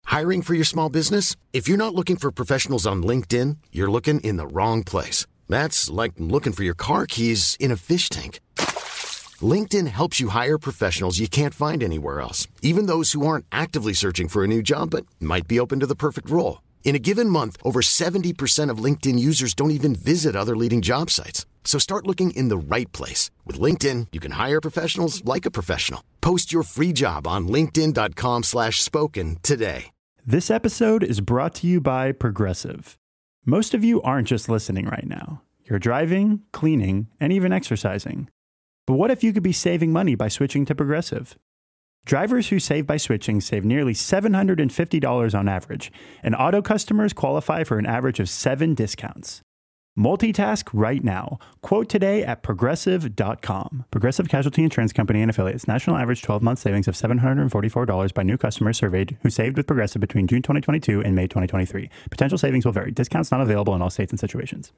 Hiring for your small business? If you're not looking for professionals on LinkedIn, you're looking in the wrong place. That's like looking for your car keys in a fish tank. LinkedIn helps you hire professionals you can't find anywhere else, even those who aren't actively searching for a new job but might be open to the perfect role. In a given month, over 70% of LinkedIn users don't even visit other leading job sites. So start looking in the right place. With LinkedIn, you can hire professionals like a professional. Post your free job on linkedin.com/spoken today. This episode is brought to you by Progressive. Most of you aren't just listening right now. You're driving, cleaning, and even exercising. But what if you could be saving money by switching to Progressive? Drivers who save by switching save nearly $750 on average, and auto customers qualify for an average of 7 discounts. Multitask right now. Quote today at Progressive.com. Progressive Casualty Insurance Company and Affiliates. National average 12-month savings of $744 by new customers surveyed who saved with Progressive between June 2022 and May 2023. Potential savings will vary. Discounts not available in all states and situations.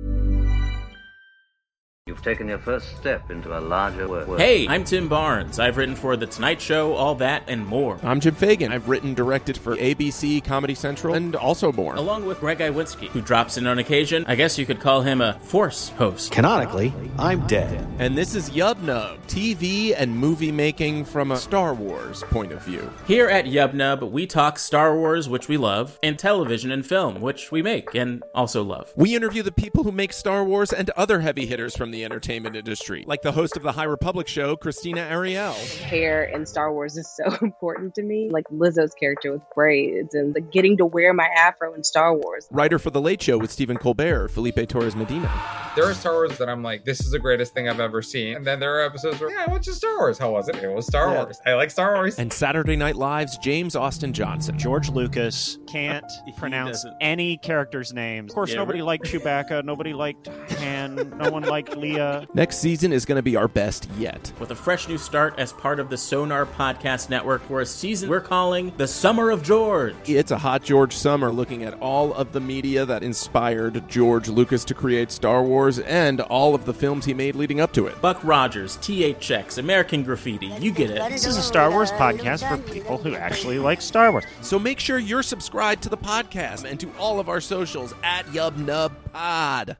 You've taken your first step into a larger world. Hey, I'm Tim Barnes. I've written for The Tonight Show, All That, and more. I'm Jim Fagan. I've written, directed for ABC, Comedy Central, and also more. Along with Greg Iwinski, who drops in on occasion. I guess you could call him a Force host. Canonically, I'm dead. And this is Yub Nub, TV and movie making from a Star Wars point of view. Here at Yub Nub, we talk Star Wars, which we love, and television and film, which we make and also love. We interview the people who make Star Wars and other heavy hitters from the entertainment industry, like the host of the High Republic show, Christina Ariel. Hair in Star Wars is so important to me, like Lizzo's character with braids and the getting to wear my afro in Star Wars. Writer for The Late Show with Stephen Colbert, Felipe Torres Medina. There are Star Wars that I'm like, this is the greatest thing I've ever seen. And then there are episodes where, I watched Star Wars. How was it? It was Star Wars. I like Star Wars. And Saturday Night Live's James Austin Johnson. George Lucas can't pronounce any character's names. Of course, nobody liked Chewbacca. Nobody liked Han. No one liked Leia. Next season is going to be our best yet. With a fresh new start as part of the Sonar Podcast Network for a season we're calling The Summer of George. It's a hot George summer, looking at all of the media that inspired George Lucas to create Star Wars and all of the films he made leading up to it. Buck Rogers, THX, American Graffiti, you get it. This is a Star Wars podcast for people who actually like Star Wars. So make sure you're subscribed to the podcast and to all of our socials at YubNubPod.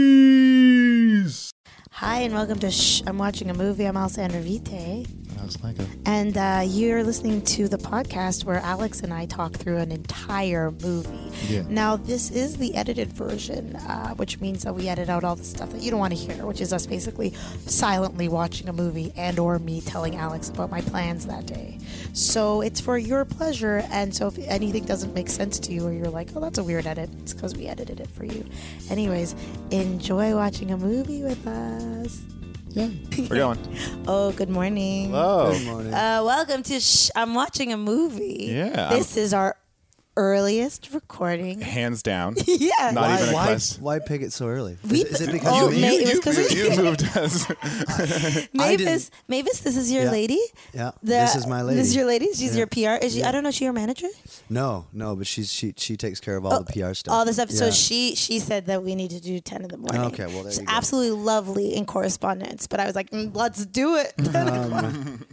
Peace! Hi, and welcome to I'm Watching a Movie. I'm Alessandra Vite. And you're listening to the podcast where Alex and I talk through an entire movie. Yeah. Now, this is the edited version, which means that we edit out all the stuff that you don't want to hear, which is us basically silently watching a movie and or me telling Alex about my plans that day. So it's for your pleasure, and so if anything doesn't make sense to you or you're like, oh, that's a weird edit, it's because we edited it for you. Anyways, enjoy watching a movie with us. Yeah, we're going. Oh, good morning. Hello. Good morning. Welcome to I'm Watching a Movie. Yeah. This is our earliest recording. Hands down. Yeah. Not even a question. Why pick it so early? Is it because you moved us? Mavis, this is your lady? Yeah, this is my lady. This is your lady? She's your PR? Is she, I don't know, is she your manager? No, but she takes care of all the PR stuff. All the stuff. Yeah. So she said that we need to do 10 in the morning. Okay, well, there She's you go. absolutely lovely in correspondence, but I was like, let's do it. 10 o'clock.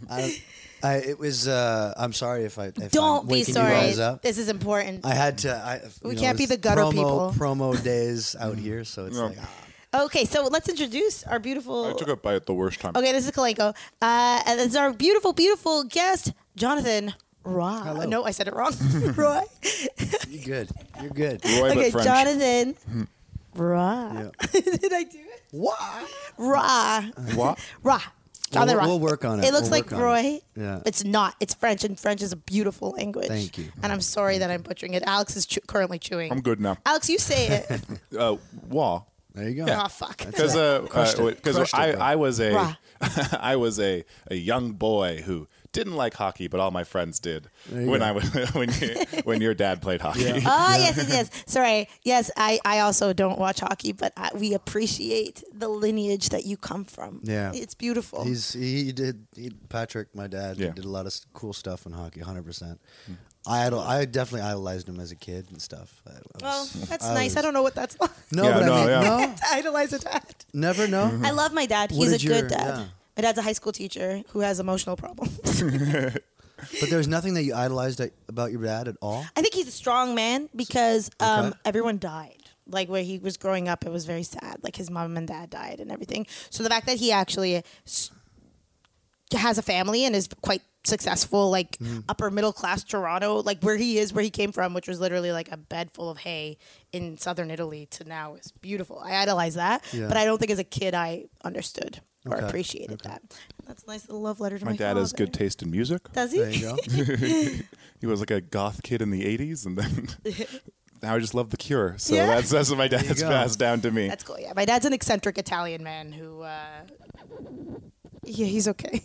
I'm sorry if Don't I'm be waking sorry. you guys up. This is important. I had to. We can't be the gutter people. Promo days out here, so it's like. Okay, so let's introduce our beautiful. I took a bite at the worst time. Okay, this is Kalenko. And this is our beautiful, beautiful guest, Jonathan Roy. Hello. No, I said it wrong. Roy. You're good. Roy, Okay, but French. Jonathan Roy. Yeah. Did I do it? What? Roy. What? Roy. Jonathan Roy. We'll work on it. It looks We'll like work on Roy. it. Yeah. It's not. It's French, and French is a beautiful language. Thank you. And I'm sorry that I'm butchering it. Alex is currently chewing. I'm good now. Alex, you say it. Wah. There you go. Oh, fuck. Because Crushed it, I was Rah. a young boy who didn't like hockey, but all my friends did when your dad played hockey. Yeah. Oh, yes. Sorry. Yes, I also don't watch hockey, but we appreciate the lineage that you come from. Yeah. It's beautiful. Patrick, my dad, Yeah. did a lot of cool stuff in hockey, 100%. I definitely idolized him as a kid and stuff. That's nice. I don't know what that's like. No, Yeah, but no, I mean, yeah. no, To idolize a dad. never know. I love my dad. What He's a did good your- dad. yeah. My dad's a high school teacher who has emotional problems. But there's nothing that you idolized about your dad at all? I think he's a strong man because everyone died. Like where he was growing up, it was very sad. Like his mom and dad died and everything. So the fact that he actually has a family and is quite successful, like upper middle class Toronto, like where he came from, which was literally like a bed full of hay in southern Italy, to now is beautiful. I idolize that, but I don't think as a kid I understood or appreciated that. That's a nice little love letter to my dad father. has good taste in music. Does he? There you go. He was like a goth kid in the 80s, and then now I just love The Cure. So that's what my dad's passed down to me. That's cool. Yeah, my dad's an eccentric Italian man who. Yeah, he's okay.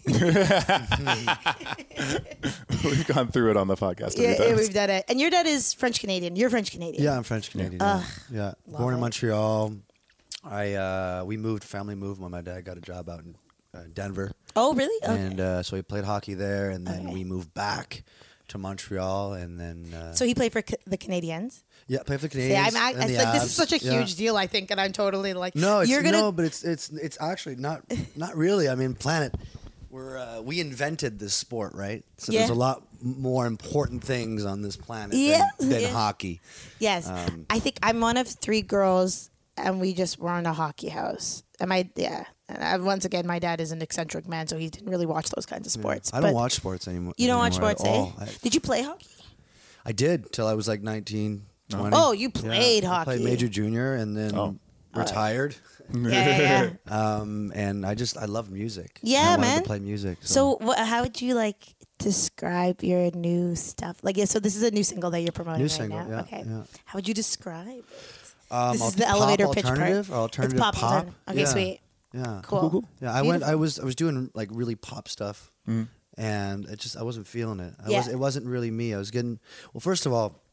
We've gone through it on the podcast. Yeah, we've done it. And your dad is French Canadian. You're French Canadian. Yeah, I'm French Canadian. Yeah, born in Montreal. Family moved when my dad got a job out in Denver. Oh, really? Okay. And so he played hockey there, and then we moved back to Montreal, and then. So he played for the Canadiens. Yeah, played for the Canadiens. Yeah, this is such a huge deal, I think, and I'm totally like. No, but it's actually not really. I mean, Planet. We invented this sport, right? So there's a lot more important things on this planet than hockey. Yes, I think I'm one of 3 girls, and we just were in a hockey house. And once again, my dad is an eccentric man, so he didn't really watch those kinds of sports. I don't watch sports anymore. You don't watch sports, eh? All. Did you play hockey? I did till I was like 19, 20. Oh, you played hockey. I played major junior and then retired. Yeah. And I love music. Yeah, I wanted man. to play music. So how would you describe your new stuff? So this is a new single that you're promoting now. Yeah, okay. Yeah. How would you describe it? This is the elevator pitch part. Alternative it's pop. pop. Okay, sweet. Yeah. Cool. Yeah, I was doing like really pop stuff, and I wasn't feeling it. It wasn't really me. I was getting first of all,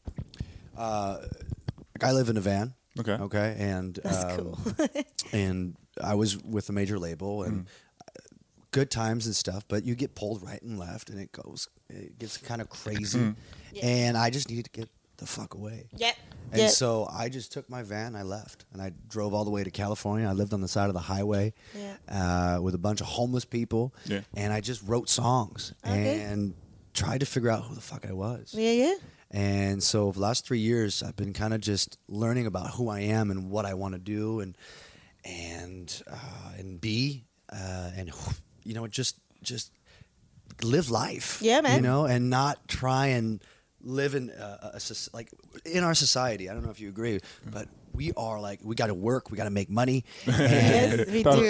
I live in a van. Okay, and that's cool. and I was with a major label and good times and stuff, but you get pulled right and left, and it gets kind of crazy, and I just needed to get the fuck away. Yep. And so I just took my van, I left, and I drove all the way to California. I lived on the side of the highway with a bunch of homeless people, and I just wrote songs and tried to figure out who the fuck I was. Yeah. And so for the last 3 years, I've been kind of just learning about who I am and what I want to do and be, and just live life. Yeah, man. And not try and live in in our society. I don't know if you agree, but we got to work, we got to make money. Yes, we do.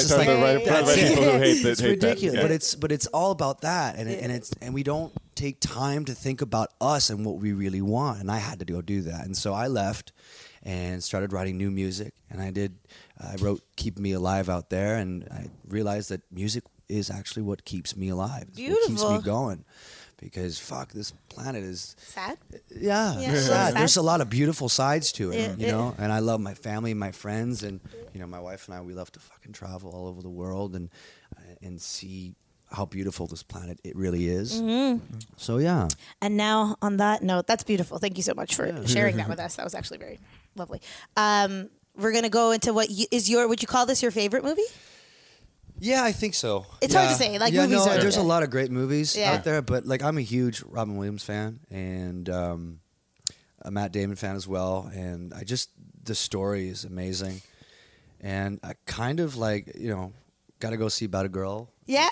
It's ridiculous, but it's all about that, and we don't take time to think about us and what we really want. And I had to go do that, and so I left and started writing new music. And I wrote "Keep Me Alive" out there, and I realized that music is actually what keeps me alive. It's what keeps me going. Because this planet is sad. Yeah, sad. There's a lot of beautiful sides to it, And I love my family, my friends, and my wife and I. We love to fucking travel all over the world and see how beautiful this planet it really is. Mm-hmm. So yeah. And now on that note, that's beautiful. Thank you so much for sharing that with us. That was actually very lovely. We're gonna go into would you call this your favorite movie? Yeah, I think so. It's hard to say. Movies are. There's a lot of great movies out there, but I'm a huge Robin Williams fan and a Matt Damon fan as well. And the story is amazing. And I kind of got to go see About a Girl. Yeah.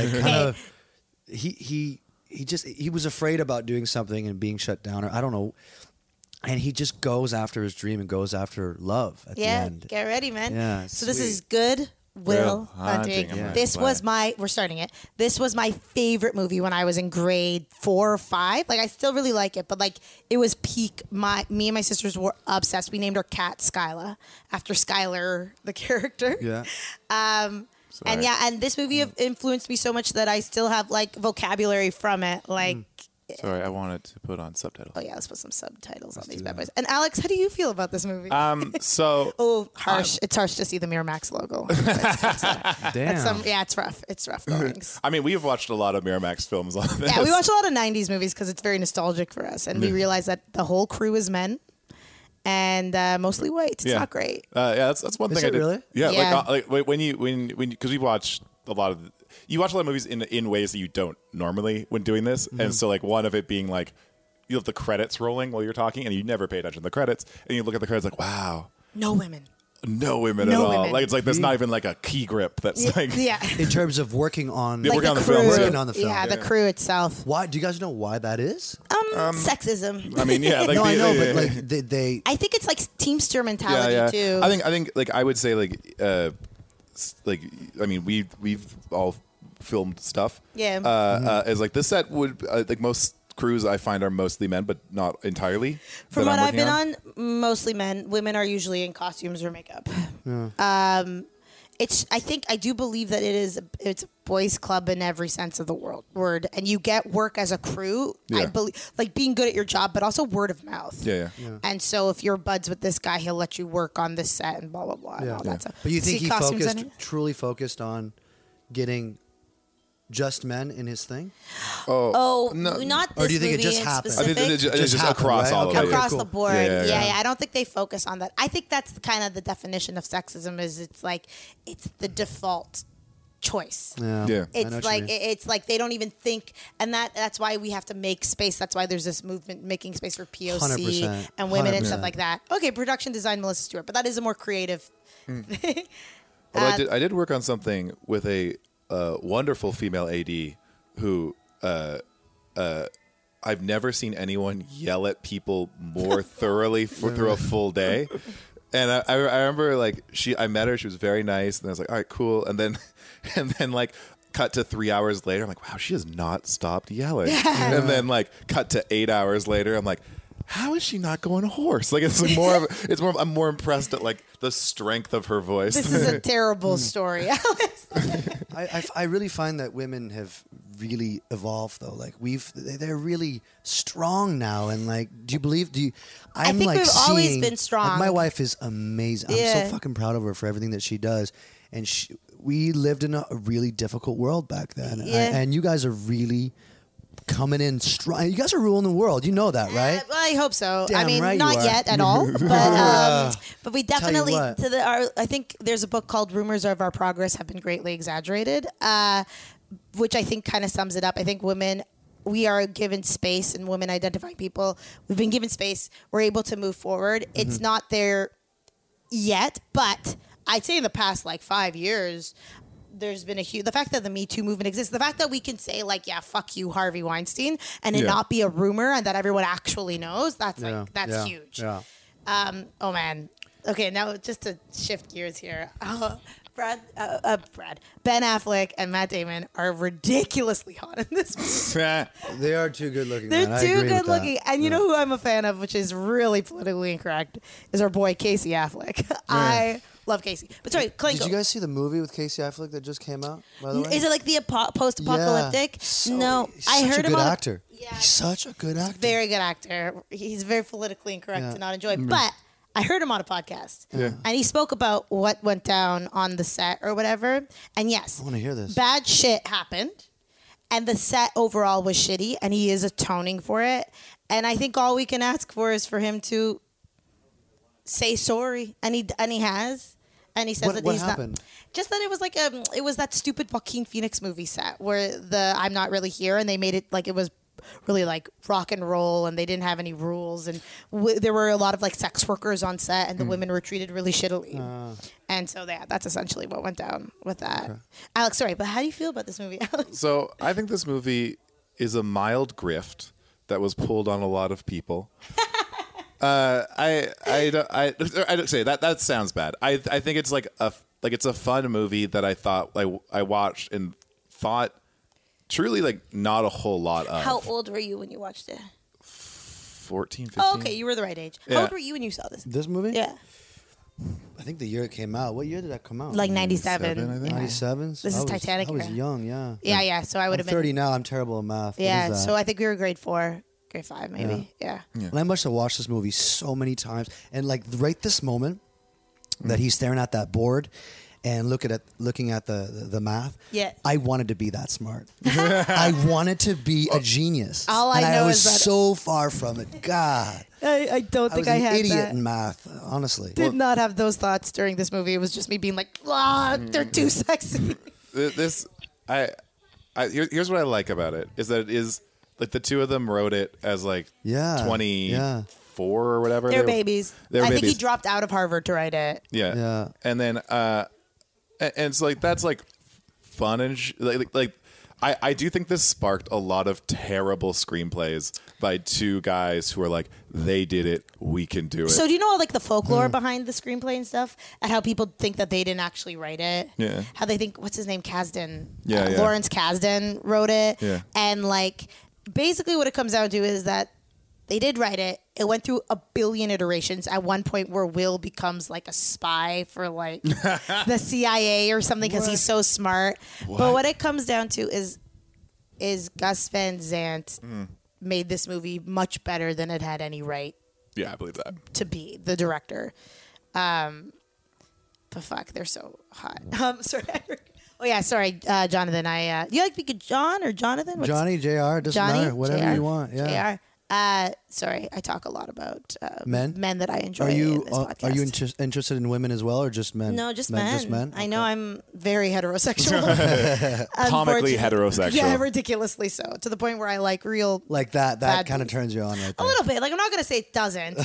He was afraid about doing something and being shut down, or I don't know. And he just goes after his dream and goes after love at the end. Get ready, man. Yeah, so this is Good Will Hunting. We're starting it. This was my favorite movie when I was in grade 4 or 5. I still really like it, but it was peak. Me and my sisters were obsessed. We named our cat Skyla after Skylar, the character. Yeah. And this movie influenced me so much that I still have vocabulary from it. Sorry, I wanted to put on subtitles. Oh yeah, let's put some subtitles on these bad boys. And Alex, how do you feel about this movie? Harsh. It's harsh to see the Miramax logo. Damn. It's rough. It's rough goings. I mean, we've watched a lot of Miramax films on this. Yeah, we watch a lot of 90s movies because it's very nostalgic for us. And we realize that the whole crew is men. And mostly white. It's not great. That's one thing I did. Really? Yeah. When because we watched a lot of you watch a lot of movies in ways that you don't normally when doing this, and so like one of it being like you have the credits rolling while you're talking, and you never pay attention to the credits, and you look at the credits like, wow, no women. No women at all. Like it's like there's not even like a key grip that's like in terms of working on working on the film. Working on the film. Yeah, the crew itself. Why do you guys know why that is? Sexism. I mean, yeah, like no, I know, but like they I think it's like Teamster mentality too. I think like I would say like I mean we've all filmed stuff. Yeah. As like this set would like most crews I find are mostly men, but not entirely. From what I've been on, mostly men. Women are usually in costumes or makeup. Yeah. I do believe that it's a boys' club in every sense of the word, and you get work as a crew. Yeah. I believe, like being good at your job, but also word of mouth. Yeah. And so if you're buds with this guy, he'll let you work on this set and blah blah blah. And all that stuff. But you think See he truly focused on getting just men in his thing? No. Not this or do you think movie it just in happened? specific. I think it's just happened, across right? all of it. Across cool. the board. Yeah. I don't think they focus on that. I think that's kind of the definition of sexism is it's the default choice. Yeah. It's like they don't even think, and that's why we have to make space. That's why there's this movement making space for POC 100%. and women 100%. and stuff like that. Okay, production design Melissa Stewart, but that is a more creative. Although I did work on something with a wonderful female AD who I've never seen anyone yell at people more thoroughly through a full day. And I remember like I met her, she was very nice, and I was like, all right, cool. And then like cut to 3 hours later, I'm like, wow, she has not stopped yelling. And then like cut to 8 hours later, I'm like, how is she not going hoarse? Like I'm more impressed at like the strength of her voice. This is a terrible story, Alice. I really find that women have really evolved though. Like they're really strong now, and like, I think we've always been strong. Like, my wife is amazing. I'm so fucking proud of her for everything that she does, and we lived in a really difficult world back then, and you guys are really coming in strong. You guys are ruling the world. You know that, right? Well, I hope so. Damn I mean, right not you are. yet at all, but we Tell you definitely what. I think there's a book called "Rumors of Our Progress Have Been Greatly Exaggerated," which I think kind of sums it up. I think women. We are given space, and women identifying people, we've been given space. We're able to move forward. It's not there yet, but I'd say in the past 5 years, there's been the fact that the Me Too movement exists, the fact that we can say fuck you, Harvey Weinstein, and it not be a rumor and that everyone actually knows, that's huge. Yeah. Oh man. Okay, now just to shift gears here. Ben Affleck and Matt Damon are ridiculously hot in this movie. They are too good looking. They're man. too I agree good with that. looking. And you know who I'm a fan of, which is really politically incorrect, is our boy Casey Affleck. I love Casey. But sorry, Clank. Did you guys see the movie with Casey Affleck that just came out, by the way? Is it like the post-apocalyptic? Yeah. No, He's I such heard a him good on. actor. Yeah, He's such a good actor. Very good actor. He's very politically incorrect to not enjoy. But I heard him on a podcast, and he spoke about what went down on the set or whatever. And yes, I want to hear this. Bad shit happened, and the set overall was shitty, and he is atoning for it. And I think all we can ask for is for him to say sorry, and he has. And he says that what he's happened? not. Just that it was like it was that stupid Joaquin Phoenix movie set where I'm not really here, and they made it like it was really like rock and roll, and they didn't have any rules, and there were a lot of like sex workers on set, and the women were treated really shittily. And so that's essentially what went down with that. Okay. Alex, sorry, but how do you feel about this movie, Alex? So I think this movie is a mild grift that was pulled on a lot of people. I don't say that sounds bad. I think it's it's a fun movie that I thought I watched and thought truly not a whole lot of. How old were you when you watched it? 14, 15. Oh, okay, you were the right age. Yeah. How old were you when you saw this? This movie? Yeah. I think the year it came out. What year did that come out? Like 97. 97? This is Titanic I was era. young, yeah. Yeah. So I would have I'm 30 now. I'm terrible at math. Yeah, What is that? so I think we were grade 4, grade 5 maybe. Yeah. And I must have watched this movie so many times. And right this moment that he's staring at that board and looking at the math, I wanted to be that smart. I wanted to be a genius. All I and know I was is that so far from it. God. I don't think I was I had an idiot that. in math, honestly. Did not have those thoughts during this movie. It was just me being like, they're too sexy. This Here's what I like about it is that it is like the two of them wrote it as like 24 or whatever. They're babies. They're I babies. think he dropped out of Harvard to write it. Yeah. And then and it's like that's like fun and I do think this sparked a lot of terrible screenplays by two guys who are like, they did it, we can do it. So do you know all like the folklore behind the screenplay and stuff, and how people think that they didn't actually write it? Yeah. How they think, what's his name, Kasdan? Yeah, yeah. Lawrence Kasdan wrote it. Yeah. And like basically what it comes down to is that they did write it. It went through a billion iterations at one point where Will becomes like a spy for like the CIA or something because he's so smart. But what it comes down to is Gus Van Sant made this movie much better than it had any right Yeah, I believe that. to be, the director. But fuck, they're so hot. Sorry. Oh yeah, sorry, Jonathan. You like to be John or Jonathan? Johnny, JR, doesn't Johnny, matter. Whatever JR, you want. Yeah. JR. Sorry, I talk a lot about Men that I enjoy. Are you in this podcast. are you interested in women as well, or just men? No, just men. Just men. I know I'm very heterosexual. Comically Unfortunately. heterosexual. Yeah, ridiculously so. To the point where I like real. Like that bad kind of turns you on right A there. little bit. Like I'm not gonna say it doesn't.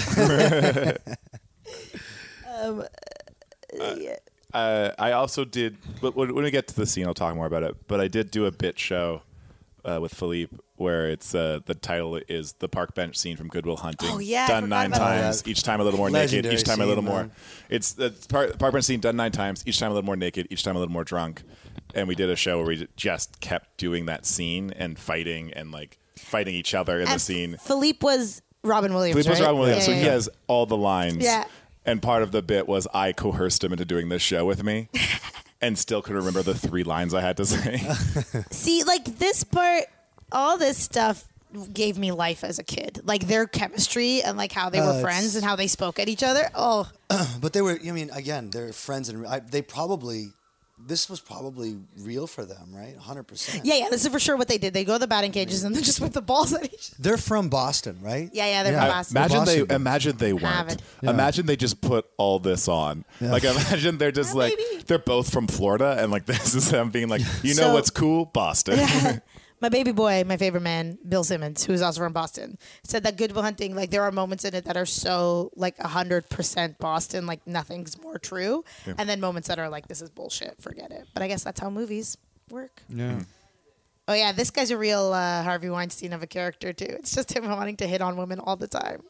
I also did. When we get to the scene, I'll talk more about it. But I did do a bit show with Philippe where it's the title is the park bench scene from Good Will Hunting. Oh, yeah, I done forgot 9 about times. that. Each time a little more naked. Legendary Each time a little scene, more. man. It's the park bench scene done 9 times. Each time a little more naked. Each time a little more drunk. And we did a show where we just kept doing that scene and fighting each other in the scene. Philippe was Robin Williams. Philippe was right? Robin Williams, Yeah, so yeah, he yeah. has all the lines. Yeah. And part of the bit was I coerced him into doing this show with me, and still couldn't remember the 3 lines I had to say. See, like this part, all this stuff gave me life as a kid. Like their chemistry and like how they were friends and how they spoke at each other. Oh, But they were. I mean, again, they're friends, and they probably. This was probably real for them, right? 100%. yeah. This is for sure what they did. They go to the batting cages and then just whip the balls at each. They're from Boston, right? Yeah. They're from Boston. Imagine they weren't. Avid. Yeah. Imagine they just put all this on. Yeah. Like imagine they're just like maybe. they're both from Florida, and like this is them being like, you know So- what's cool, Boston. My baby boy, my favorite man, Bill Simmons, who is also from Boston, said that Good Will Hunting, like there are moments in it that are so like 100% Boston, like nothing's more true, and then moments that are like this is bullshit, forget it. But I guess that's how movies work. Yeah. Oh yeah, this guy's a real Harvey Weinstein of a character too. It's just him wanting to hit on women all the time.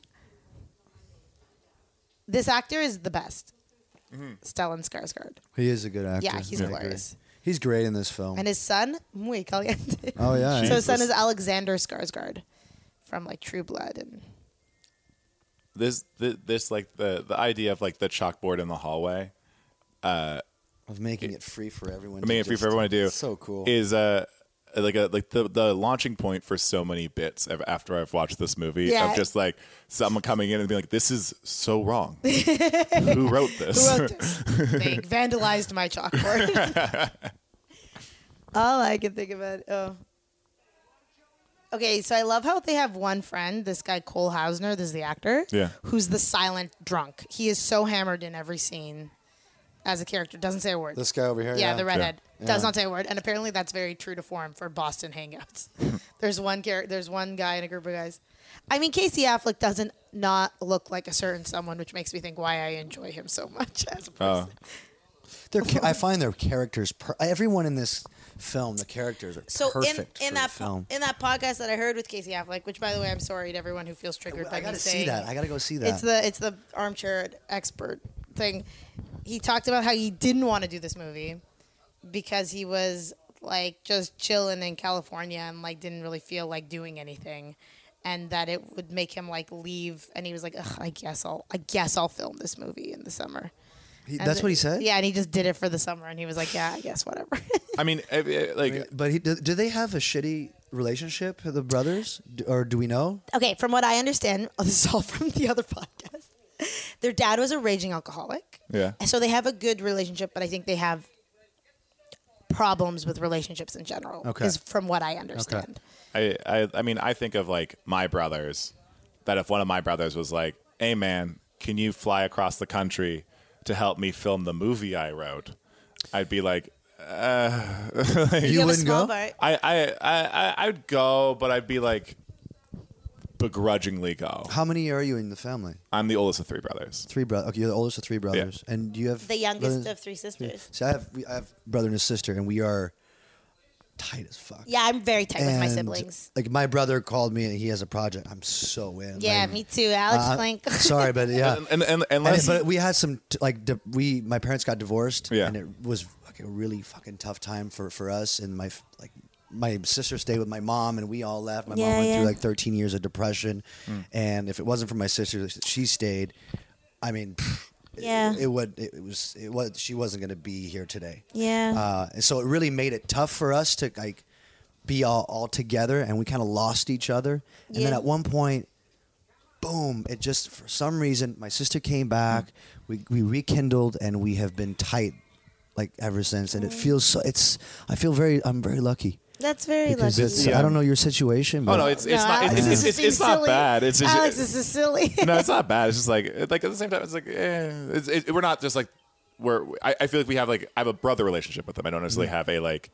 This actor is the best, Stellan Skarsgård. He is a good actor. Yeah, he's I agree. hilarious. He's great in this film. And his son, muy caliente. Oh yeah. So his son is Alexander Skarsgård from like True Blood and. This like the idea of like the chalkboard in the hallway. Of making it free for everyone. Making it free for everyone to do. So cool. Is like the launching point for so many bits after I've watched this movie Yeah. of just like someone coming in and being like, this is so wrong. Who wrote this? Who wrote this? They vandalized my chalkboard. All I can think about. Oh. Okay, so I love how they have one friend, this guy Cole Hausner, this is the actor, Yeah. who's the silent drunk. He is so hammered in every scene as a character, doesn't say a word. This guy over here. Yeah, the redhead Yeah. does not say a word, and apparently that's very true to form for Boston hangouts. There's one guy in a group of guys. I mean, Casey Affleck doesn't not look like a certain someone, which makes me think why I enjoy him so much as a person. I find their characters. Everyone in this film, the characters are So perfect in for that the film. in that podcast that I heard with Casey Affleck, which by the way I'm sorry to everyone who feels triggered by I me gotta saying see that. I gotta go see that. It's the armchair expert thing. He talked about how he didn't want to do this movie because he was like just chilling in California and like didn't really feel like doing anything, and that it would make him like leave. And he was like, ugh, I guess I'll film this movie in the summer. That's what he said? Yeah, and he just did it for the summer, and he was like, yeah, I guess whatever. I mean, like, but do they have a shitty relationship, the brothers, or do we know? Okay, from what I understand, this is all from the other podcast. Their dad was a raging alcoholic. Yeah. And so they have a good relationship, but I think they have problems with relationships in general. Okay. Is from what I understand. I mean, I think of like my brothers, that if one of my brothers was like, hey man, can you fly across the country to help me film the movie I wrote? I'd be like, You wouldn't go? I'd go, but I'd be like begrudgingly go. How many are you in the family? I'm the oldest of 3 brothers. 3 brothers. Okay, you're the oldest of 3 brothers, and do you have The youngest brothers? of 3 sisters. So I have a brother and a sister, and we are tight as fuck. Yeah, I'm very tight with my And, siblings. Like my brother called me, and he has a project. I'm so in. Yeah, Like, me too. Alex Plank. Sorry, but yeah. Unless- but we had some my parents got divorced, Yeah. and it was like a really fucking tough time for us. And my sister stayed with my mom, and we all left. My mom went through like 13 years of depression, and if it wasn't for my sister, she stayed. I mean, Yeah. it was she wasn't going to be here today. Yeah. And so it really made it tough for us to like be all together, and we kind of lost each other. And then Yeah. at one point, boom! It just for some reason my sister came back. We rekindled, and we have been tight like ever since. And it feels so. I'm very lucky. That's very Because lucky. I don't know your situation. But Oh no, it's not. Alex is It's just not silly. bad. It's just, Alex is just silly. No, it's not bad. It's just like at the same time, it's like we're not just like I feel like we have like I have a brother relationship with them. I don't necessarily have a like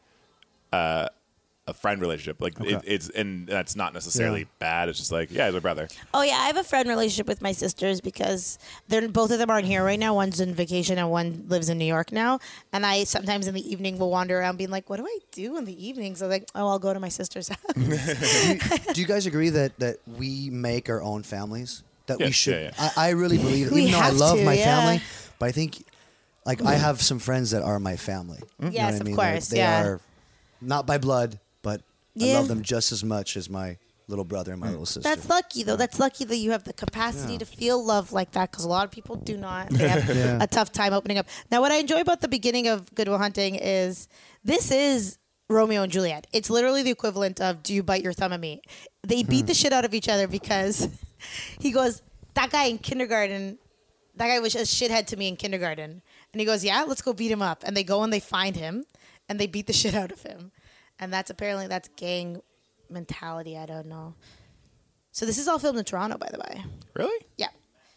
a friend relationship. Like it's and that's not necessarily bad. It's just like he's my brother. Oh yeah, I have a friend relationship with my sisters because both of them aren't here right now. One's on vacation and one lives in New York now. And I sometimes in the evening will wander around being like, what do I do in the evenings? I'm like, oh, I'll go to my sister's house. do you guys agree that we make our own families? That we should. Yeah. I really believe it. We Even though I have love to, my yeah. family, but I think like I have some friends that are my family. You know Yes, what I of mean? course, They yeah. are not by blood, but I Yeah. love them just as much as my little brother and my little sister. That's lucky, though. That's lucky that you have the capacity to feel love like that because a lot of people do not. They have a tough time opening up. Now, what I enjoy about the beginning of Good Will Hunting is this is Romeo and Juliet. It's literally the equivalent of do you bite your thumb at me? They beat the shit out of each other because he goes, that guy in kindergarten, that guy was a shithead to me in kindergarten. And he goes, yeah, let's go beat him up. And they go and they find him and they beat the shit out of him. And that's gang mentality. I don't know. So this is all filmed in Toronto, by the way. Really? Yeah.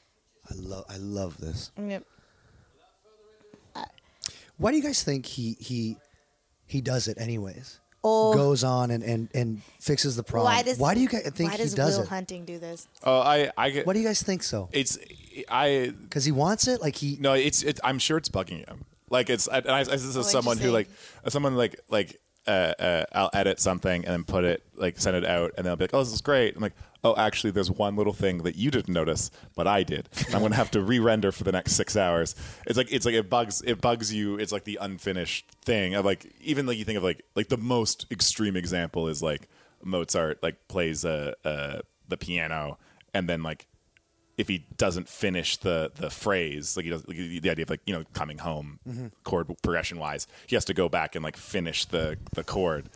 I love this. Yep. Why do you guys think he does it anyways? Oh. Goes on and fixes the problem. Why do you guys think he does Will it? Hunting do this? Oh, I get. Why do you guys think so? Because he wants it. Like he. No, I'm sure it's bugging him. Like this is someone who I'll edit something and then put it send it out and then I'll be like, oh, this is great. I'm like, oh, actually, there's one little thing that you didn't notice, but I did. I'm gonna have to re-render for the next 6 hours. It's like it bugs you. It's like the unfinished thing of even you think of the most extreme example is Mozart plays the piano and then if he doesn't finish the phrase, he does the idea of coming home chord progression wise, he has to go back and finish the chord,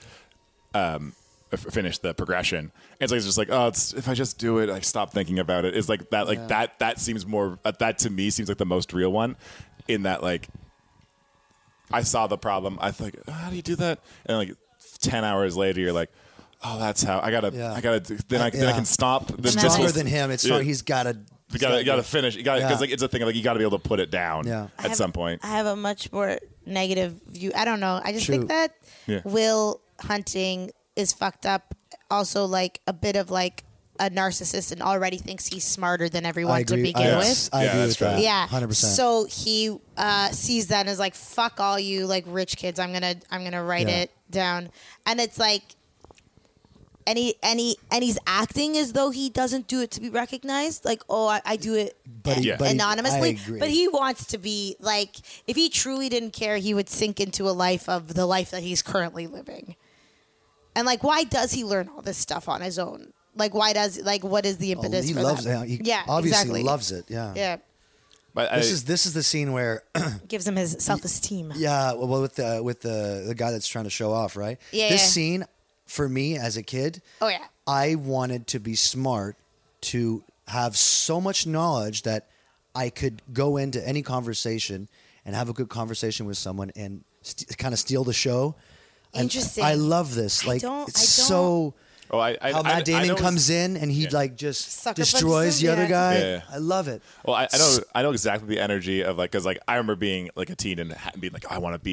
finish the progression. And it's just if I just do it, I stop thinking about it. It's that seems more that to me seems like the most real one, in that I saw the problem. I think how do you do that? And 10 hours later, you're like, oh, that's how I gotta. Then I can stop. It's stronger than him. It's strong. He's gotta. You gotta finish. You gotta because it's a thing you gotta be able to put it down. At some point. I have a much more negative view. I don't know. I just think Shoot. that Will Hunting is fucked up. Also, a bit of a narcissist and already thinks he's smarter than everyone to begin with. I agree with that. Yeah, 100%. So he sees that and is like, "Fuck all you rich kids. I'm gonna write it down." And it's and he's acting as though he doesn't do it to be recognized. I do it anonymously. But he wants to be if he truly didn't care, he would sink into a life of the life that he's currently living. And why does he learn all this stuff on his own? Why does what is the impetus he for loves that? it. He obviously loves it. Yeah. Yeah. But this is the scene where gives him his self-esteem. Yeah, well, with the guy that's trying to show off, right? Yeah. This scene, for me as a kid, Oh yeah. I wanted to be smart, to have so much knowledge that I could go into any conversation and have a good conversation with someone and kind of steal the show. And Interesting. I love this. It's so. Oh, how Matt Damon comes in and he just Sucker destroys punches the him, other yeah. guy. Yeah. I love it. Well, I know exactly the energy of because I remember being a teen and being I want to be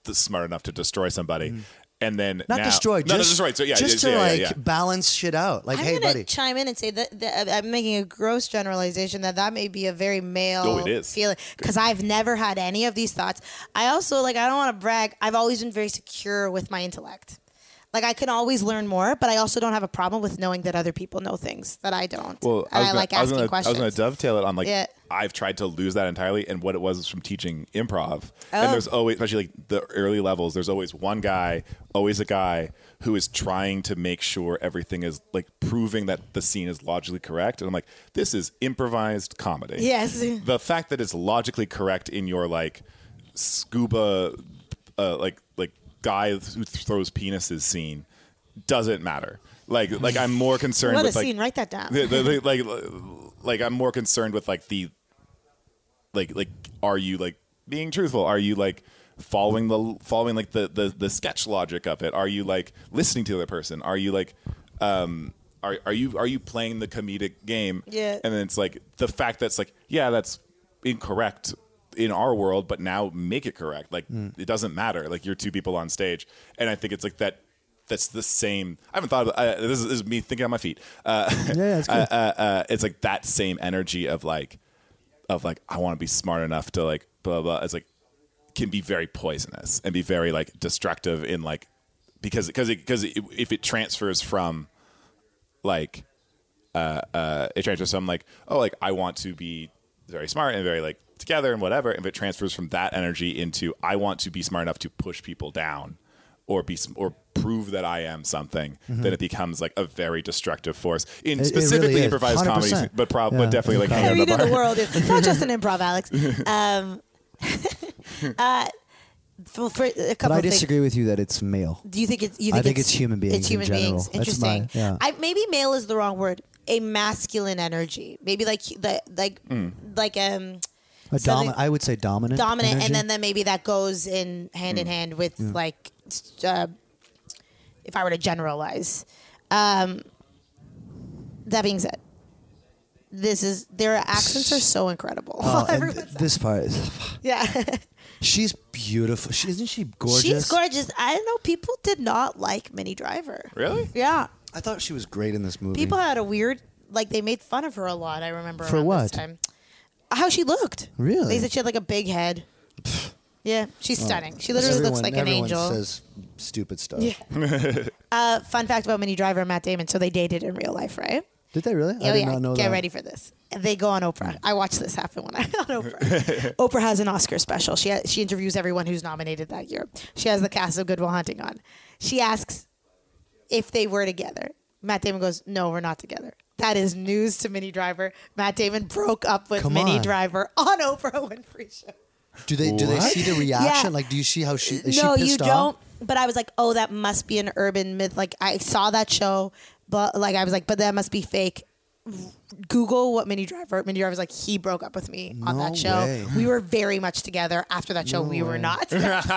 smart enough to destroy somebody. And then Not now, destroy, no, just destroy. So yeah, just to balance shit out. Like, I'm hey, gonna buddy. chime in and say that I'm making a gross generalization that may be a very male feeling because I've never had any of these thoughts. I also I don't want to brag. I've always been very secure with my intellect. Like I can always learn more, but I also don't have a problem with knowing that other people know things that I don't. Well, and I like asking questions. I was going to dovetail it on I've tried to lose that entirely, and what it was from teaching improv. And there's always, especially like the early levels, there's always one guy, always a guy who is trying to make sure everything is like proving that the scene is logically correct. And I'm like, this is improvised comedy. Yes. The fact that it's logically correct in your like scuba, like guy who throws penises scene doesn't matter. Like I'm more concerned what with a like scene. Write that down. Like I'm more concerned with like the like are you like being truthful? Are you like following like the sketch logic of it? Are you like listening to the other person? Are you like are you playing the comedic game? Yeah. And then it's like the fact that's like, yeah, that's incorrect in our world, but now make it correct. Like it doesn't matter. Like you're two people on stage, and I think it's like that. That's the same. I haven't thought about this is me thinking on my feet. It's good. It's like that same energy of like I want to be smart enough to like blah blah. It's like can be very poisonous and be very like destructive in like because if it transfers from like it transfers from like I want to be very smart and very like together and whatever. If it transfers from that energy into I want to be smart enough to push people down or prove that I am something, then it becomes like a very destructive force in specifically really improvised 100%. comedy, but definitely like hanging on the bar. The world is not just an improv, Alex. For a But couple I of things. disagree with you that it's male. Do you think it's? I think it's human beings. It's human in general. beings. That's Interesting. my- Maybe male is the wrong word. A masculine energy. Maybe like I would say dominant. dominant, energy. and then maybe that goes in hand with like if I were to generalize. That being said, their accents are so incredible. And this part is. Yeah. She's beautiful. Isn't she gorgeous? She's gorgeous. I don't know. People did not like Minnie Driver. Really? Yeah. I thought she was great in this movie. People had a weird, they made fun of her a lot. I remember For around what? this time. How she looked. Really? They said she had like a big head. Yeah, she's stunning. She literally looks like an angel. Everyone says stupid stuff. Yeah. Fun fact about Minnie Driver and Matt Damon. So they dated in real life, right? Did they really? Oh, I did not know Get that. ready for this. They go on Oprah. I watched this happen when I'm on Oprah. Oprah has an Oscar special. She interviews everyone who's nominated that year. She has the cast of Good Will Hunting on. She asks if they were together. Matt Damon goes, "No, we're not together." That is news to Minnie Driver. Matt Damon broke up with Minnie Driver on Oprah Winfrey Show. Do they see the reaction? Like, do you see how she is? No, she you pissed don't. off? But I was like, oh, that must be an urban myth. Like, I saw that show, but I was like, but that must be fake. Google what Minnie Driver's like, he broke up with me on that show. way. We were very much together. After that show, we were not.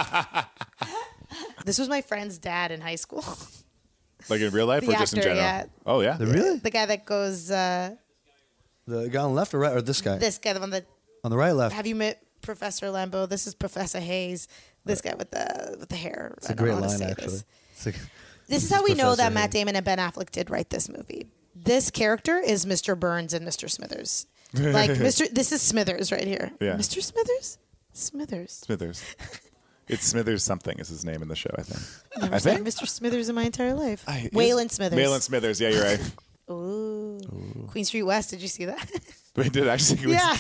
This was my friend's dad in high school. Like in real life The or just in actor, general? yeah. Oh yeah. Really? The guy that goes, The guy on the left or right, or this guy? this guy, the one that, On the right, left. have you met Professor Lambeau? This is Professor Hayes. This guy with the hair. It's a great line, actually. This. It's like- This is how we know Professor that Matt Hayes. Damon and Ben Affleck did write this movie. This character is Mr. Burns and Mr. Smithers. Like this is Smithers right here. Yeah. Mr. Smithers? Smithers. It's Smithers something is his name in the show, I think. Never said Mr. Smithers in my entire life. Waylon Smithers. Waylon Smithers, yeah, you're right. Ooh. Queen Street West, did you see that? Wait, did it actually? Yeah.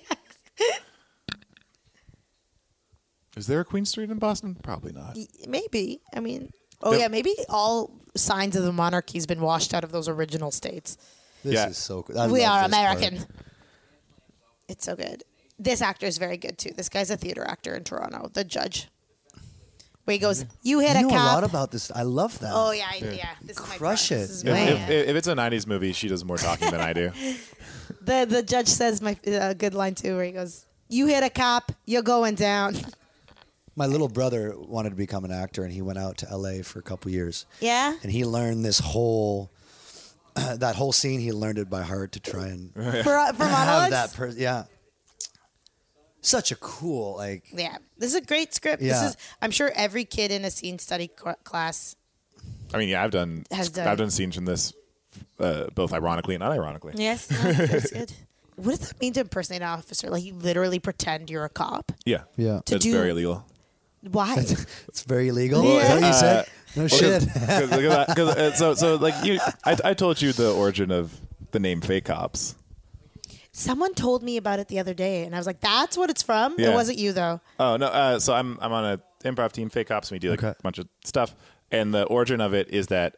Is there a Queen Street in Boston? Probably not. Maybe. I mean, maybe all signs of the monarchy's been washed out of those original states. This is so good. We are American. It's so good. This actor is very good too. This guy's a theater actor in Toronto, the judge. Where he goes, you hit You a know cop. a lot about this. I love that. Oh yeah. This is my Crush brand. it. This is If it's a 90s movie, she does more talking than I do. The judge says my good line too, where he goes, "You hit a cop, you're going down." My little brother wanted to become an actor, and he went out to L.A. for a couple years. Yeah. And he learned this whole, that whole scene. He learned it by heart to try and For have monologues. that person. Yeah. such a cool like. Yeah, this is a great script. Yeah. I'm sure every kid in a scene study class. I mean, yeah, I've done scenes from this, both ironically and unironically. Yes, that's good. What does that mean to impersonate an officer? Like you literally pretend you're a cop? Yeah, yeah. It's very illegal. Why? It's very illegal. Yeah. Is that what you said? No shit. So like I told you the origin of the name Fake Cops. Someone told me about it the other day, and I was like, "That's what it's from." Yeah. It wasn't you though. Oh no! So I'm on an improv team, Fake Cops, and we do like a bunch of stuff. And the origin of it is that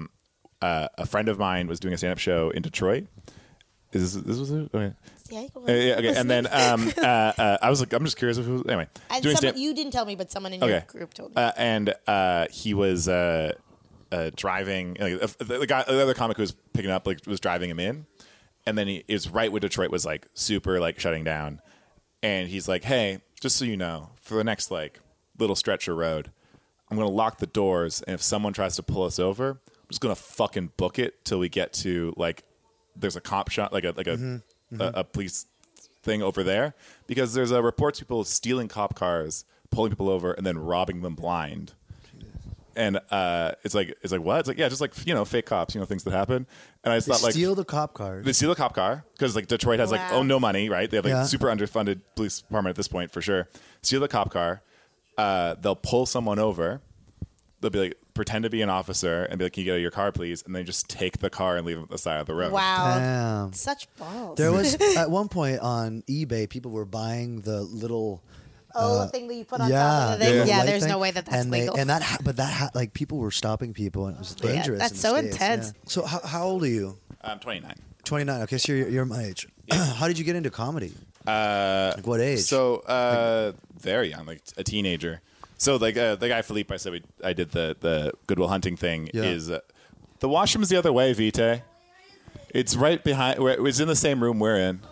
a friend of mine was doing a stand-up show in Detroit. This was it? Okay. Yeah, okay. And then I was like, I'm just curious if it was anyway. And you didn't tell me, but someone in your group told me. And he was driving. The other comic who was picking up was driving him in, and then it was right when Detroit was like super like shutting down, and he's like, "Hey, just so you know, for the next like little stretch of road, I'm gonna lock the doors, and if someone tries to pull us over, I'm just gonna fucking book it till we get to like there's a cop shot like a police thing over there, because there's reports of people stealing cop cars, pulling people over, and then robbing them blind." And it's like what? It's like, yeah, just like, fake cops, things that happen. And I just thought, like, steal the cop car. They steal the cop car because like Detroit has no money, right? They have like super underfunded police department at this point for sure. Steal the cop car. They'll pull someone over. They'll be like, pretend to be an officer and be like, "Can you get out of your car, please?" And then just take the car and leave it at the side of the road. Wow. Damn. Such balls. There was at one point on eBay, people were buying the little. The thing that you put on top of the thing. Yeah, there's no way that's legal. Like people were stopping people, and it was dangerous. That's so intense. Yeah. So how old are you? I'm 29. 29. Okay, so you're my age. How did you get into comedy? Like what age? So very young, like a teenager. So like the guy Philippe, I said I did the Goodwill Hunting thing. Is the washroom's the other way, Vitae. It's right behind. It's in the same room we're in.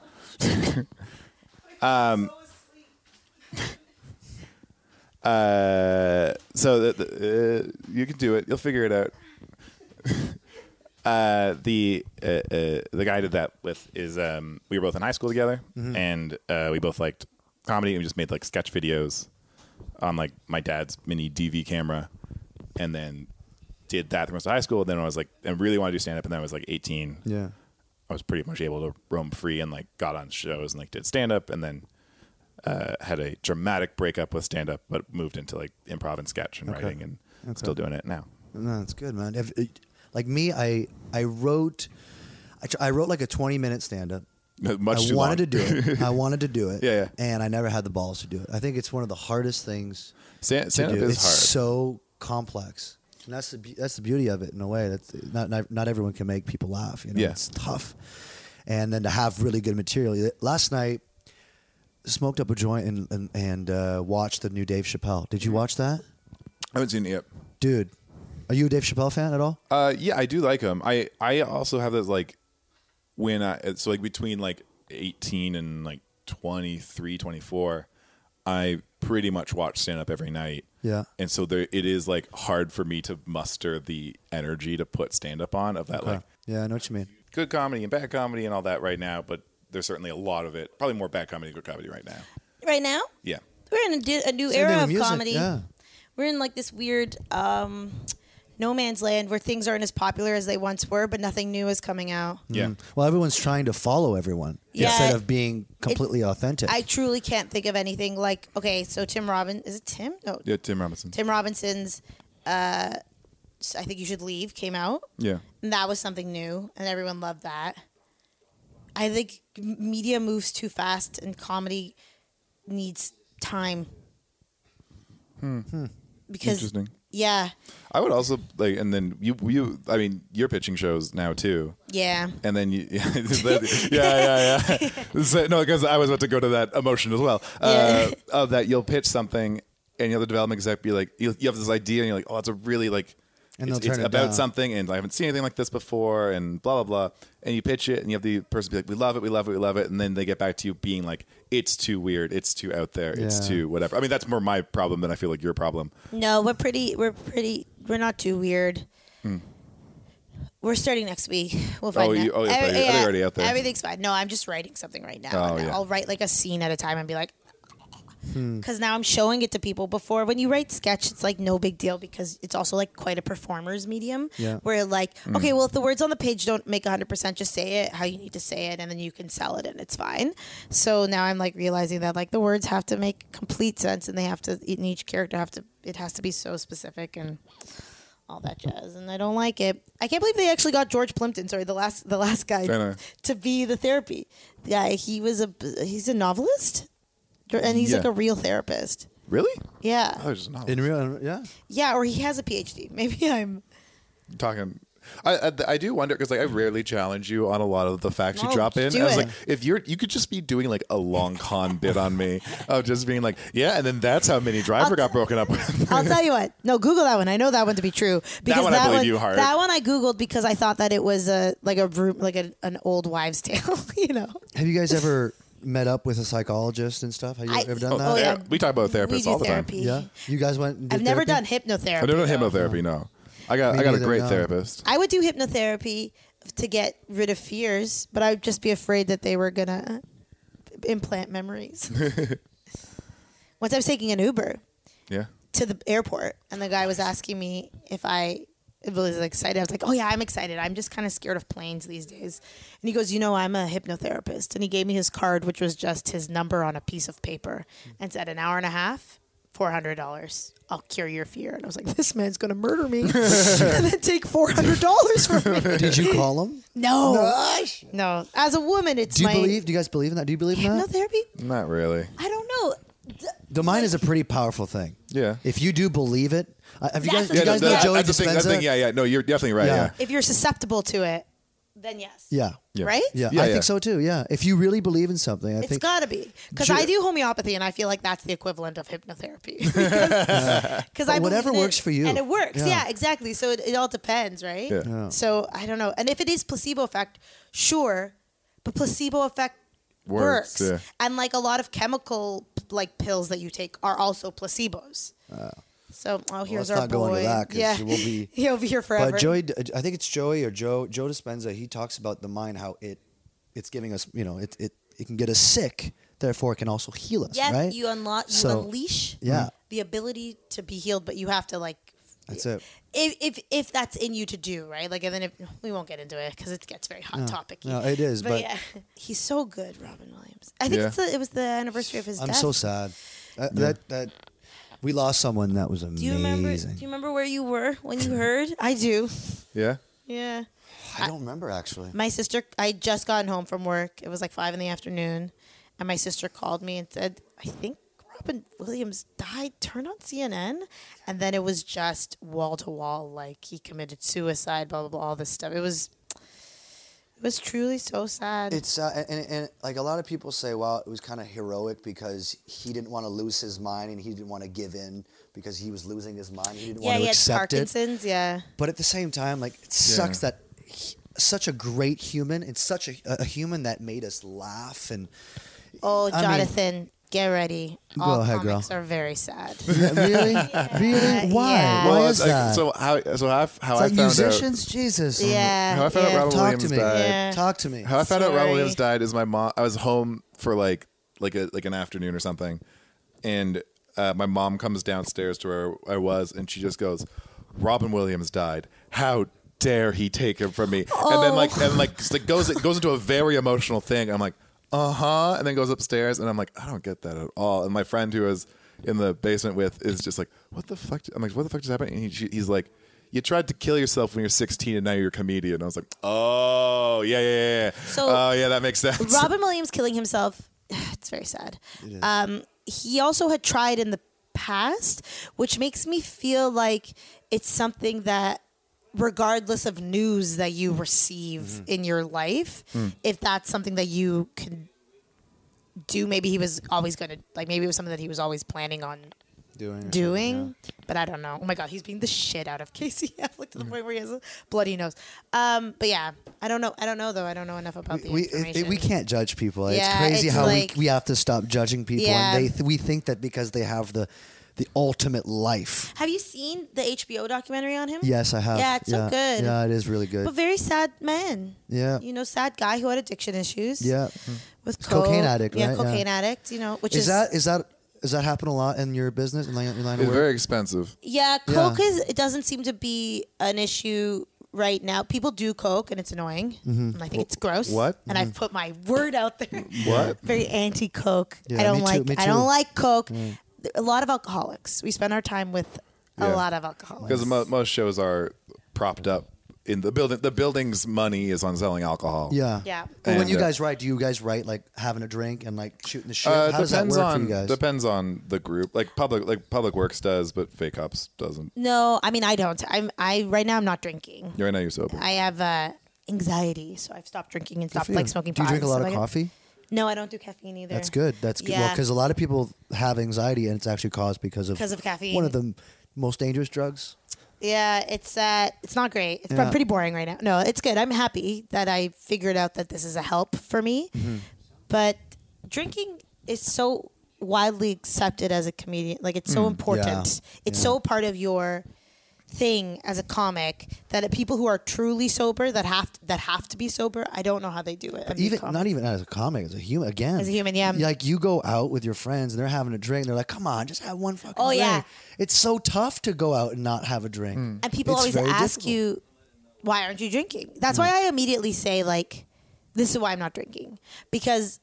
So you can do it. You'll figure it out. The guy I did that with is we were both in high school together, and we both liked comedy, and we just made like sketch videos on like my dad's mini DV camera, and then did that the rest of high school. And then I was like, I really wanted to do stand up, and then I was like 18. Yeah, I was pretty much able to roam free and like got on shows and like did stand up, and then had a dramatic breakup with stand up, but moved into like improv and sketch and writing, and still doing it now. No, that's good, man. Like me, I wrote like a 20-minute stand up. Much too long. I wanted to do it. Yeah. And I never had the balls to do it. I think it's one of the hardest things stand up to do. is It's hard. so complex. And that's the beauty of it in a way. That's not everyone can make people laugh. Yeah. It's tough. And then to have really good material. Last night, smoked up a joint and watched the new Dave Chappelle. Did you watch that? I haven't seen it yet. Dude, are you a Dave Chappelle fan at all? Yeah, I do like him. I also have this like so like between like 18 and like 23, 24, I pretty much watch stand up every night. Yeah. And so it is like hard for me to muster the energy to put stand up on of that like yeah, I know what you mean. Good comedy and bad comedy and all that right now, but there's certainly a lot of it. Probably more bad comedy than good comedy right now. Right now? Yeah. We're in a new Same era thing with of music, comedy. yeah. We're in like this weird no man's land where things aren't as popular as they once were, but nothing new is coming out. Yeah. Well, everyone's trying to follow everyone instead of being completely authentic. I truly can't think of anything like, okay, so Tim Robbins, is it Tim? No. Yeah, Tim Robinson. Tim Robinson's I Think You Should Leave came out. Yeah. And that was something new, and everyone loved that. I think media moves too fast, and comedy needs time. Because interesting. Yeah. I would also like, and then you. I mean, you're pitching shows now too. Yeah. And then yeah. So, no, because I was about to go to that emotion as well. Of that, you'll pitch something, and the development exec be like, you have this idea, and you're like, oh, it's a really like. And it's they'll turn it about down. something, and I haven't seen anything like this before, and blah blah blah. And you pitch it, and you have the person be like, "We love it, we love it, we love it," and then they get back to you being like, "It's too weird, it's too out there, it's too whatever." I mean, that's more my problem than I feel like your problem. No, we're not too weird. We're starting next week. We'll find out. Are they already out there? Everything's fine. No, I'm just writing something right now. Oh, yeah. I'll write like a scene at a time and be like, because now I'm showing it to people. Before, when you write sketch, it's like no big deal because it's also like quite a performer's medium. Yeah. Where like, okay, well, if the words on the page don't make 100%, just say it how you need to say it, and then you can sell it, and it's fine. So now I'm like realizing that like the words have to make complete sense, and they have to in each character it has to be so specific and all that jazz, and I don't like it. I can't believe they actually got George Plimpton, the last guy, to be the therapy guy. He's a novelist. And he's like a real therapist. Really? Yeah. Oh, just not. In real, yeah. Yeah, or he has a PhD. Maybe I'm talking. I do wonder because like I rarely challenge you on a lot of the facts you No, drop in. do I was it. like, if you could just be doing like a long con bit on me of just being like, yeah, and then that's how Minnie Driver got broken up with. I'll tell you what. No, Google that one. I know that one to be true because one I believe you hard. That one I googled because I thought that it was an old wives' tale. You know. Have you guys ever met up with a psychologist and stuff? Have you ever done that? Oh, yeah. We talk about therapists We do all the therapy. time. Yeah. You guys went and did I've never therapy? done hypnotherapy. I've never done though. hypnotherapy. No, I got a neither, great no. therapist. I would do hypnotherapy to get rid of fears, but I would just be afraid that they were gonna implant memories. Once I was taking an Uber Yeah. to the airport, and the guy was asking me if I was excited. I was like, "Oh yeah, I'm excited. I'm just kind of scared of planes these days." And he goes, "You know, I'm a hypnotherapist," and he gave me his card, which was just his number on a piece of paper, and said, "An hour and a half, $400. I'll cure your fear." And I was like, "This man's gonna murder me, and then take $400 from me." Did you call him? No. As a woman, it's Do you guys believe in that? Do you believe in that? hypnotherapy. Not really. I don't know. The mind is a pretty powerful thing. Yeah. If you do believe it, have you That's guys? the Do you guys thing. know Joey That's the thing. That's Dispenza? the thing. Yeah. No, you're definitely right. Yeah. Yeah. If you're susceptible to it, then yes. Yeah. Yeah. Right? Yeah, Yeah, I yeah. think so too. Yeah, if you really believe in something, I It's think got to be. Because I do homeopathy, and I feel like that's the equivalent of hypnotherapy. Because I whatever believe in works for you. And it works. Yeah. Yeah, exactly. So it all depends, right? Yeah. Yeah. So I don't know. And if it is placebo effect, sure. But placebo effect works. Yeah. And like a lot of chemical like pills that you take are also placebos. So, here's let's our not go boy. into that 'cause Yeah, we'll be- he'll be here forever. But Joey, I think it's Joey or Joe Dispenza. He talks about the mind, how it's giving us, it can get us sick, therefore it can also heal us, yeah, right? you unleash Yeah. the ability to be healed, but you have to like. That's it. If that's in you to do, right? Like, and then we won't get into it because it gets very hot topic. No, it is, but yeah, he's so good, Robin Williams. I think it was the anniversary of his I'm death. so sad that we lost someone that was amazing. Do you remember where you were when you heard? I do. Yeah. Yeah. I don't remember actually. My sister, I had just gotten home from work. It was like 5 p.m, and my sister called me and said, "I think Robin Williams died. Turn on CNN," and then it was just wall to wall, like he committed suicide, blah blah blah, all this stuff. It was truly so sad. It's and like a lot of people say, well, it was kind of heroic because he didn't want to lose his mind and he didn't want to give in because he was losing his mind. He didn't want to he had accept it. Parkinson's. Yeah. But at the same time, like it sucks that such a great human. It's such a human that made us laugh and. Oh, I mean- Jonathan, get ready. Go All ahead, girl. comics are very sad. Really? Really? Why? Yeah. Why Well, is it's like, that? so how it's I like found musicians, Jesus. Yeah. How I found out Robin Talk Williams to me. died. Yeah. Talk to me. How I found out Robin Sorry. Williams died is my mom. I was home for like an afternoon or something, and my mom comes downstairs to where I was, and she just goes, "Robin Williams died. How dare he take him from me?" And then it goes into a very emotional thing. I'm like, and then goes upstairs, and I'm like, I don't get that at all. And my friend who was in the basement with is just like, what the fuck? I'm like, what the fuck just happened? And he's like, you tried to kill yourself when you're 16 and now you're a comedian. And I was like, oh, yeah. So, oh, yeah, that makes sense. Robin Williams killing himself, it's very sad. He also had tried in the past, which makes me feel like it's something that regardless of news that you receive in your life, if that's something that you can do, maybe he was always going to, like maybe it was something that he was always planning on doing, but I don't know. Oh my God, he's being the shit out of Casey Affleck to the point where he has a bloody nose. But yeah, I don't know though. I don't know enough about the information. We can't judge people. Yeah, it's crazy it's how like- we have to stop judging people, Yeah. and we think that because they have the the ultimate life. Have you seen the HBO documentary on him? Yes, I have. Yeah, it's so good. Yeah, it is really good. But very sad man. Yeah. You know, sad guy who had addiction issues. Yeah. With cocaine addict, Yeah, right? cocaine addict, you know, which Does that happen a lot in your business, in line of It's work? very expensive. Yeah, coke it doesn't seem to be an issue right now. People do coke and it's annoying. And I think it's gross. What? And I've put my word out there. What? Very anti-coke. Yeah, I don't me too, like me I don't too. like coke. A lot of alcoholics. We spend our time with a lot of alcoholics. Because most shows are propped up in the building. The building's money is on selling alcohol. Yeah. Yeah. But when you And, guys write, do you guys write like having a drink and like shooting the shit? How does that depends work on for you guys? depends on the group. Like Public Works does, but Fake Ops doesn't. No, I mean I don't. I right now I'm not drinking. Right now you're sober. I have anxiety, so I've stopped drinking and stopped Good for like you. smoking Do you pot drink a and lot stuff of like that. coffee? No, I don't do caffeine either. That's good. That's good. Well, Yeah. because a lot of people have anxiety, and it's actually caused because of caffeine. One of the most dangerous drugs. Yeah, it's not great. It's Yeah. pretty boring right now. No, it's good. I'm happy that I figured out that this is a help for me. Mm-hmm. But drinking is so widely accepted as a comedian. Like it's so important. Yeah. It's so part of your thing as a comic that people who are truly sober that have to be sober, I don't know how they do it. But even not even as a comic, as a human. Again, As a human, yeah. Like you go out with your friends and they're having a drink. And they're like, "Come on, just have one fucking Oh, drink." yeah. It's so tough to go out and not have a drink. And people It's always very ask difficult. you, why aren't you drinking? That's why I immediately say, like, this is why I'm not drinking. Because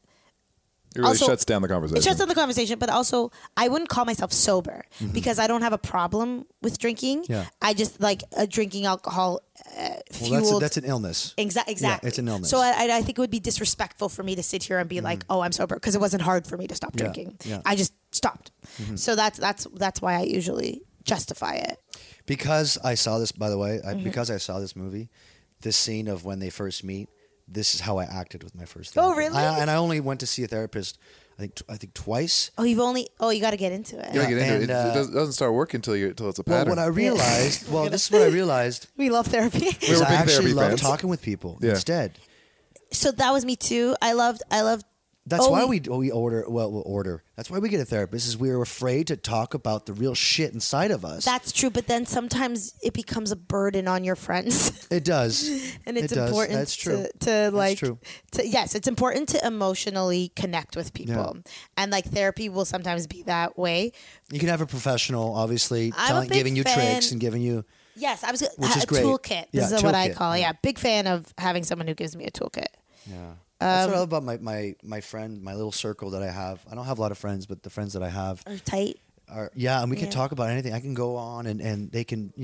It really also- shuts down the conversation. it shuts down the conversation, but also I wouldn't call myself sober because I don't have a problem with drinking. Yeah. I just like drinking alcohol Well, fueled. that's an illness. Exactly. Yeah, it's an illness. So I think it would be disrespectful for me to sit here and be like, "Oh, I'm sober," because it wasn't hard for me to stop Yeah, drinking. yeah. I just stopped. So that's why I usually justify it. Because I saw this, by the way, Mm-hmm. because I saw this movie, this scene of when they first meet, this is how I acted with my first Oh, therapist. really? And I only went to see a therapist, I think twice. Oh, you got to get into it. You gotta get into it. And, It doesn't start working until it's a Well, pattern. what I realized, this is what I realized, We love therapy. is were I big actually therapy love fans. talking with people Yeah. instead. So that was me too. I loved. That's Oh, why we'll order. That's why we get a therapist. Is we're afraid to talk about the real shit inside of us. That's true, but then sometimes it becomes a burden on your friends. It does, And it's It does. important That's true. to like true. yes, it's important to emotionally connect with people. And like therapy will sometimes be that way. You can have a professional, obviously, I'm a big giving you fan- tricks and giving you. Yes, I was Which is a great. toolkit. Yeah, This is what I toolkit. call it. Yeah, big fan of having someone who gives me a toolkit. Yeah. That's what I love about my friend, my little circle that I have. I don't have a lot of friends, but the friends that I have Or tight. are and we can talk about anything. I can go on and they can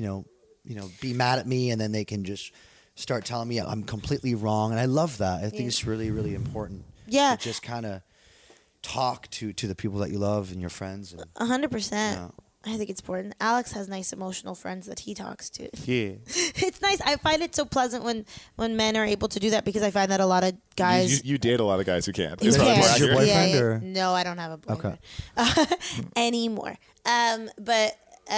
be mad at me, and then they can just start telling me I'm completely wrong, and I love that. I think it's really, really important. Yeah. To just kind of talk to the people that you love and your friends. And 100%. Yeah. I think it's important. Alex has nice emotional friends that he talks to. Yeah. It's nice. I find it so pleasant when men are able to do that because I find that a lot of guys you date a lot of guys who can't. who Is what I'm can't. Your hearing. boyfriend, Yeah, yeah. or? No, I don't have a boyfriend Okay. anymore. But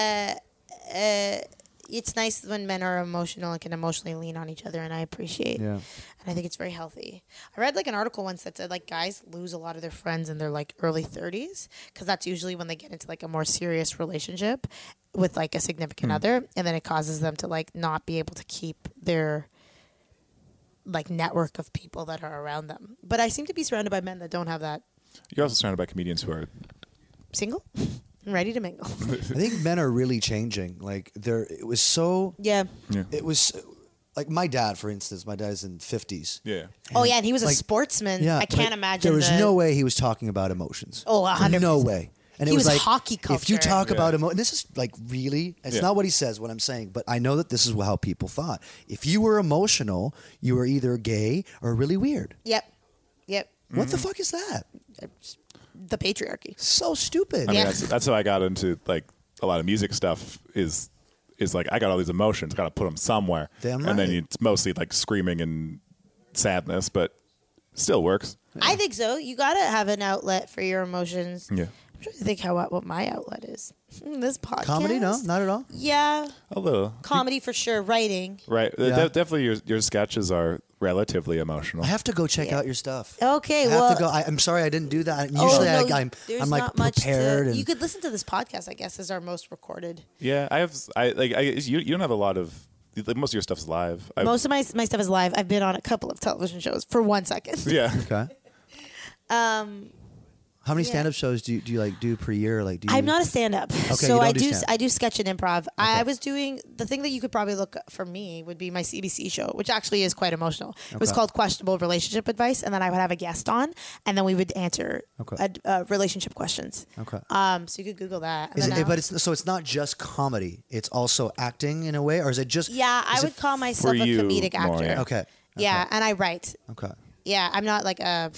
it's nice when men are emotional and can emotionally lean on each other, and I appreciate. Yeah. And I think it's very healthy. I read like an article once that said like guys lose a lot of their friends in their like early 30s because that's usually when they get into like a more serious relationship with like a significant other, and then it causes them to like not be able to keep their like network of people that are around them. But I seem to be surrounded by men that don't have that. You're also surrounded by comedians who are Single? I'm ready to mingle. I think men are really changing. Like it was so. Yeah. It was like my dad, for instance. My dad's in 50s. Yeah. Oh yeah, and he was a like, sportsman. Yeah, I can't but imagine. There was no way he was talking about emotions. Oh, 100%. No way. And He it was was like hockey If you culture. talk about emotion, this is like really. It's Yeah. not what he says. What I'm saying, but I know that this is how people thought. If you were emotional, you were either gay or really weird. Yep. What the fuck is that? The patriarchy. So stupid. I mean, Yeah. that's how I got into like a lot of music stuff. Is like I got all these emotions, got to put them somewhere, Damn and then right. it's mostly like screaming and sadness, but still works. I think so. You gotta have an outlet for your emotions. Yeah, I'm trying to think what my outlet is. This podcast. Comedy? No, not at all. Yeah. a little. Comedy for sure. Writing. Right. Yeah. Definitely, your sketches are relatively emotional. I have to go check out your stuff. Okay, I have to go. I'm sorry I didn't do that. Usually I'm there's like not much prepared. to, and you could listen to this podcast, I guess, is our most recorded. Yeah, you don't have a lot of, like, most of your stuff's live. Most of my stuff is live. I've been on a couple of television shows for 1 second. Yeah. Okay. How many stand-up shows do you like do per year? Like, do you... I'm not a stand-up, Okay, so you don't I do do stand-up. I do sketch and improv. I was doing the thing that you could probably look for me would be my CBC show, which actually is quite emotional. It was Okay. called Questionable Relationship Advice, and then I would have a guest on, and then we would answer relationship questions. Okay. So you could Google that. And Is then it, now- but it's not just comedy. It's also acting in a way, or is it just? yeah, I is would it call myself a for you comedic more, actor. yeah. Okay. Yeah, and I write. Okay. Yeah, I'm not like a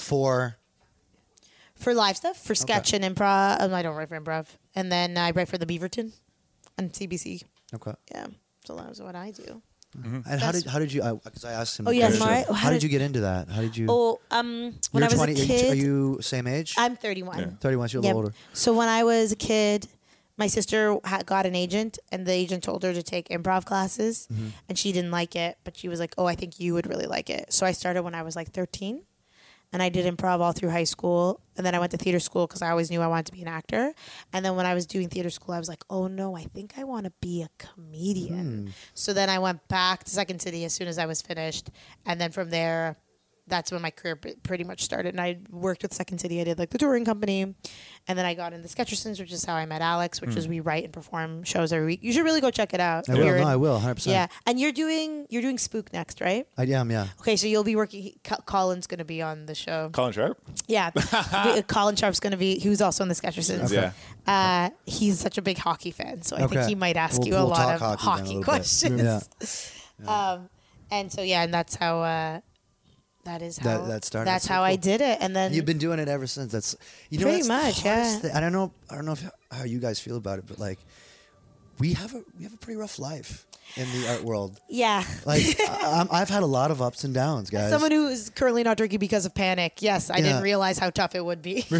For live stuff, for sketch and improv. I don't write for improv, and then I write for the Beaverton on CBC. Okay. Yeah, so that's what I do. And how did you? Because I asked him. Oh, yes, before, Mari, how did you get into that? How did you? Oh, when You're I was 20. a kid, Are you same age? I'm 31. 31. So you're a Yep. little older. So when I was a kid, my sister got an agent, and the agent told her to take improv classes, Mm-hmm. and she didn't like it, but she was like, "Oh, I think you would really like it." So I started when I was like 13, and I did improv all through high school, and then I went to theater school because I always knew I wanted to be an actor. And then when I was doing theater school, I was like, "Oh no, I think I want to be a comedian." So then I went back to Second City as soon as I was finished, and then from there, that's when my career pretty much started. And I worked with Second City. I did like the touring company, and then I got into Sketchersons, which is how I met Alex, which is we write and perform shows every week. You should really go check it out. I will. No, I will. 100%. Yeah, and you're doing Spook next, right? I am. Yeah. Okay, so you'll be working. Colin's going to be on the show. Colin Sharp? Yeah, Colin Sharp's going to be. He was also on the Sketchersons. Yeah. He's such a big hockey fan, so I think Okay. he might ask you a We'll lot talk of hockey then a hockey little bit. questions. Yeah. And so yeah, and that's how. That is how That started. That's So how I cool. did it, and then You've been doing it ever since. That's Pretty that's the much, hardest yeah. thing. I don't know how you guys feel about it, but like we have a pretty rough life in the art world. yeah. Like I've had a lot of ups and downs, guys. Someone who is currently not drinking because of panic. Yes, I didn't realize how tough it would be.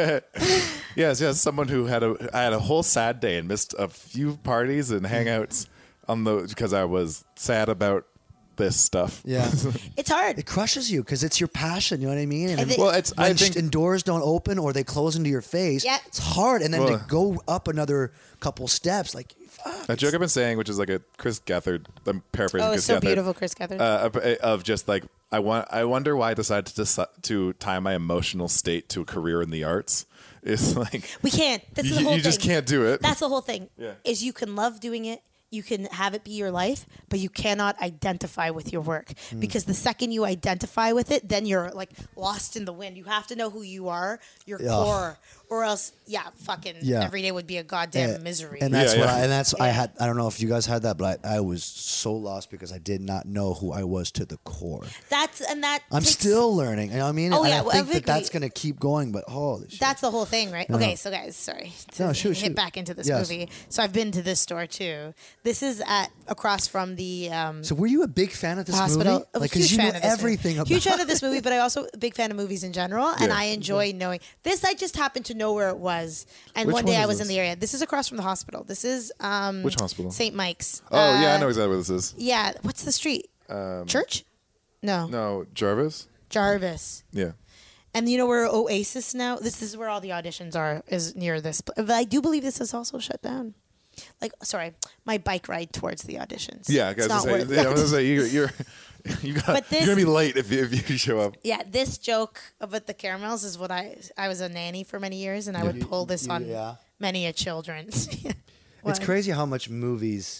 Yes, someone who I had a whole sad day and missed a few parties and hangouts because I was sad about this stuff. Yeah. It's hard. It crushes you because it's your passion. You know what I mean? And think- Well, when doors don't open or they close into your face, Yeah. it's hard. And then Well- to go up another couple steps, like fuck. a joke I've been saying, which is like a Chris Gethard. I'm paraphrasing Oh, Chris it's so Gethard. beautiful, Chris Gethard. Of just like I wonder why I decided to tie my emotional state to a career in the arts. It's like We can't. That's the you whole thing. just can't do it. That's the whole thing. Yeah. Is you can love doing it. You can have it be your life, but you cannot identify with your work because the second you identify with it, then you're like lost in the wind. You have to know who you are, your core, or else, every day would be a goddamn misery. And that's Yeah, what I had. I don't know if you guys had that, but I was so lost because I did not know who I was to the core. I'm still learning. You know what I mean? Oh, and yeah, I well, think I that's agree. going to keep going. But holy shit. That's the whole thing, right? Okay, so guys, sorry to hit back into this Yes. movie. So I've been to this store too. This is across from the So were you a big fan of this hospital. movie? I'm a Like, huge you fan knew of this everything movie. Huge about fan of this movie, but I also a big fan of movies in general, and Yeah. I enjoy knowing this. I just happened to know where it was, and Which one day one I is was in this? the area. This is across from the hospital. This is Which hospital? St. Mike's. Oh yeah, I know exactly what this is. Yeah, what's the street? Church? No, No, Jarvis. Jarvis. Yeah. And you know where Oasis now? This is where all the auditions are. Is near this. But I do believe this is also shut down. Like, sorry, my bike ride towards the auditions. Yeah, It's I not was worth gonna it. say you're But this- you're gonna be late if you show up. Yeah, this joke about the caramels is what I was a nanny for many years, and I would pull this on many a children. It's crazy how much movies.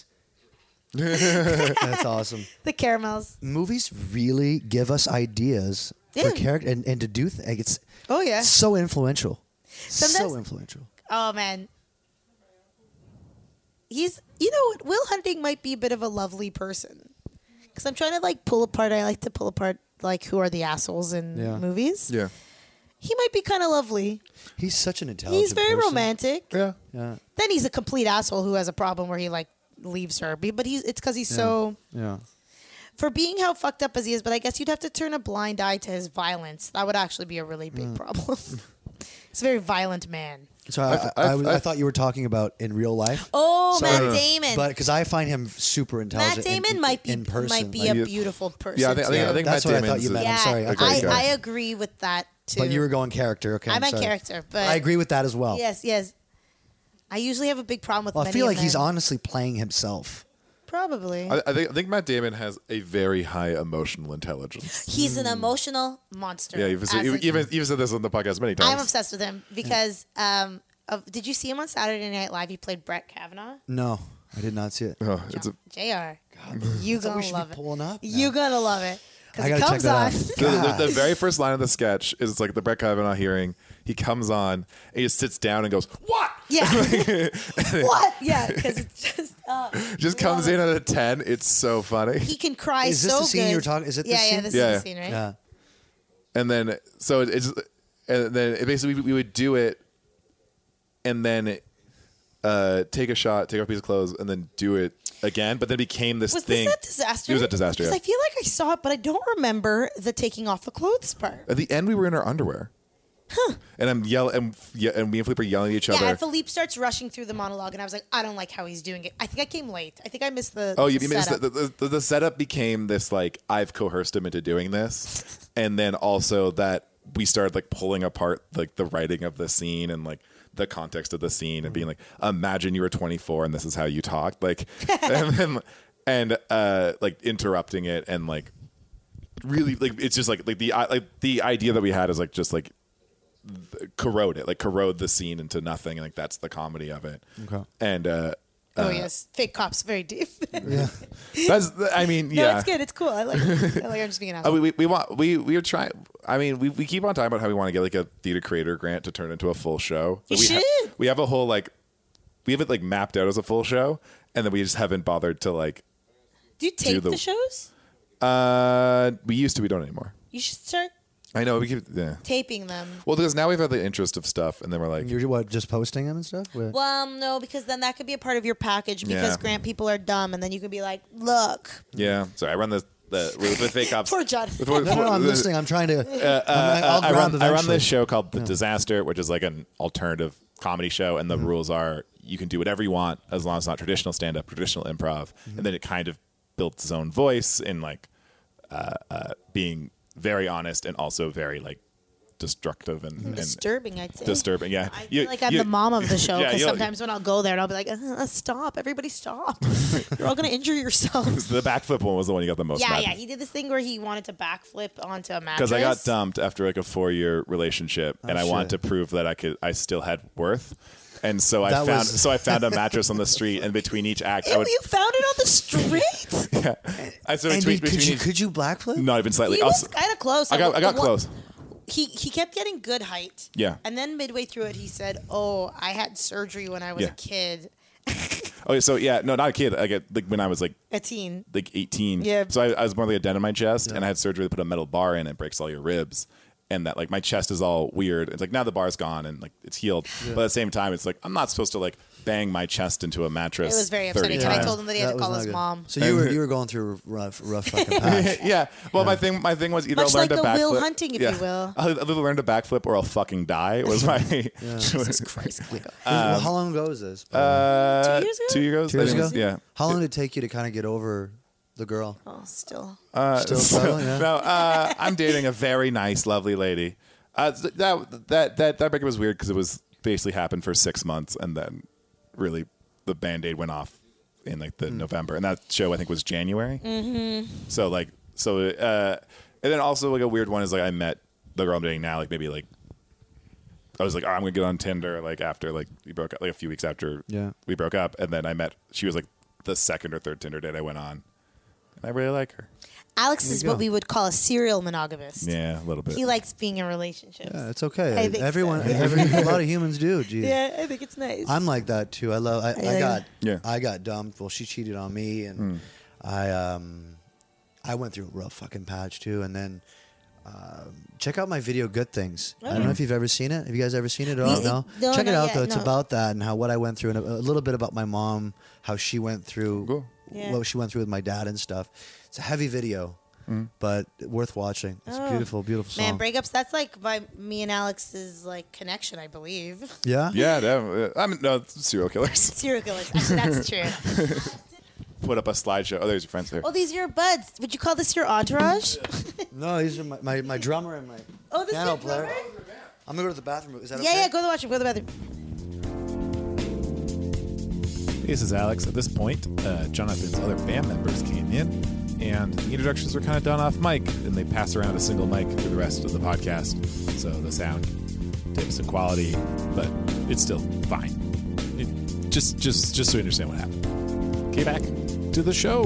That's awesome. The caramels. Movies really give us ideas for Yeah. character and to do things. It's Oh yeah. so influential. Sometimes- So influential. Oh man. He's, you know what? Will Hunting might be a bit of a lovely person, because I'm trying to like pull apart. I like to pull apart like who are the assholes in movies. Yeah. He might be kind of lovely. He's such an intelligent. He's very person. romantic. Yeah. Yeah. Then he's a complete asshole who has a problem where he like leaves her. But it's because he's so. Yeah. For being how fucked up as he is, but I guess you'd have to turn a blind eye to his violence. That would actually be a really big problem. He's a very violent man. So I thought you were talking about in real life. Oh, Sorry. Matt Damon. But because I find him super intelligent. Matt Damon might be in person. might be a beautiful person. Yeah, I think that's Matt what I Damon's thought you meant. Yeah, I'm sorry. I agree with that too. But you were going character. Okay, I meant sorry. character, but I agree with that as well. Yes. I usually have a big problem with. Well, I many feel of like he's them. honestly playing himself. Probably. I think Matt Damon has a very high emotional intelligence. He's an emotional monster. Yeah, you've said this on the podcast many times. I'm obsessed with him because did you see him on Saturday Night Live? He played Brett Kavanaugh. No, I did not see it. Oh, it's JR. You gonna love it. Pulling up. You gonna love it. I Because it gotta comes check on. that out. the very first line of the sketch is like the Brett Kavanaugh hearing. He comes on and he just sits down and goes, "What?" Yeah. What? Yeah, because it's just comes in at a 10. It's so funny. he can cry Is this so the scene good. you were talking? Is it this Yeah, scene? this Yeah. is the scene, right? Yeah. And then basically we would do it, and then take a shot, take off a piece of clothes, and then do it again. But then it became this Was thing. this at Disaster? It was at Disaster. Because Yeah. I feel like I saw it, but I don't remember the taking off the clothes part. At the end, we were in our underwear. And I'm yelling, and me and Philippe are yelling at each other. Yeah, and Philippe starts rushing through the monologue, and I was like, I don't like how he's doing it. I think I came late. I think I missed the. Oh, you the mean setup. the setup became this like I've coerced him into doing this, and then also that we started like pulling apart like the writing of the scene and like the context of the scene and being like, imagine you were 24 and this is how you talked, like, and like interrupting it and like really like it's just like the idea that we had is like just like corrode the scene into nothing, and like that's the comedy of it. Okay. And Oh yes, fake cops, very deep. Yeah. that's I mean No, yeah, it's good. It's cool. I like it. I'm just being an asshole. we are trying. I mean, we keep on talking about how we want to get like a theater creator grant to turn into a full show. You we should. We have a whole like we have it like mapped out as a full show, and then we just haven't bothered to like. Do you tape the shows? We used to. We don't anymore. You should start I know we keep taping them. Well, because now we've had the interest of stuff, and then we're like, You're what, just posting them and stuff? Well, no, because then that could be a part of your package. Because Yeah. grant people are dumb, and then you could be like, "Look, yeah. Sorry, I run the with fake ops. poor John." No, I'm listening. I'm trying to. I'll I grab run eventually. this show called The Disaster, which is like an alternative comedy show, and the rules are you can do whatever you want as long as it's not traditional stand-up, traditional improv, and then it kind of built its own voice in like being very honest and also very like destructive and Disturbing, I'd say. disturbing. Yeah, I feel like I'm the mom of the show Yeah, because you- sometimes when I'll go there and I'll be like, "Stop! Everybody, stop! You're all gonna injure yourselves." The backflip one was the one you got the most. Yeah, mad. yeah. He did this thing where he wanted to backflip onto a mattress. Because I got dumped after like a 4-year relationship, and I wanted to prove that I still had worth, and so I found a mattress on the street, and between each act, I would. You found it on the street? Yeah. So And between each, could you blackflip? not even slightly. He was kind of close. I got close. He kept getting good height. Yeah. And then midway through it, he said, "Oh, I had surgery when I was Yeah. a kid, Okay, so yeah, no, not a kid. I get like when I was like a teen." 18. Yeah. So I was more like a dent in my chest, and I had surgery to put a metal bar in. It breaks all your ribs, and that like my chest is all weird. It's like now the bar's gone and like it's healed, but at the same time, it's like I'm not supposed to like bang my chest into a mattress. It was very 30 upsetting. And I times. told him that he had to was call not his good. mom. So you were going through a rough fucking patch. Yeah. Well, my thing was either Much I'll learn like to a backflip. Will Hunting, if you will. I'll either learn to backflip or I'll fucking die. Was my Jesus Christ. Oh my God. Well, how long ago was this? 2 years ago? 2 years ago. 2 years ago? Yeah. How long did it take you to kind of get over the girl? Oh, still. Still struggling, yeah? No, I'm dating a very nice, lovely lady. That breakup was weird because it was basically happened for 6 months, and then really the Band-Aid went off in like the November, and that show I think was January. Mm-hmm. So and then also like a weird one is like I met the girl I'm dating now, like maybe like I was like, oh, I'm gonna get on Tinder like after like we broke up, like a few weeks after we broke up, and then I met. She was like the second or third Tinder date I went on, and I really like her. Alex is what we would call a serial monogamist. Yeah, a little bit. He likes being in relationships. Yeah, it's okay. I think Everyone, so. a lot of humans do. Geez. Yeah, I think it's nice. I'm like that too. Yeah. I got dumped. Well, she cheated on me, and I went through a rough fucking patch too. And then check out my video, Good Things. I don't know if you've ever seen it. Have you guys ever seen it? No. No, Check it not out yet, though. It's no. about that and how what I went through, and a little bit about my mom, how she went through Cool. Yeah. what she went through with my dad and stuff. It's a heavy video. but worth watching. It's a beautiful, beautiful song. Man, breakups, that's like me and Alex's like connection, I believe. Yeah? Yeah, definitely. I mean, no, serial killers. Serial killers. Actually, that's true. Put up a slideshow. Oh, there's your friends here. Oh, these are your buds. Would you call this your entourage? No, these are my drummer and my this piano is your player. drummer? I'm going to go to the bathroom. Is that Yeah, okay? yeah, go to the washroom. Go to the bathroom. This is Alex. At this point, Jonathan's other band members came in, and the introductions were kind of done off mic, and they pass around a single mic through the rest of the podcast, so the sound dips in quality, but it's still fine. Just so you understand what happened. Okay, back to the show.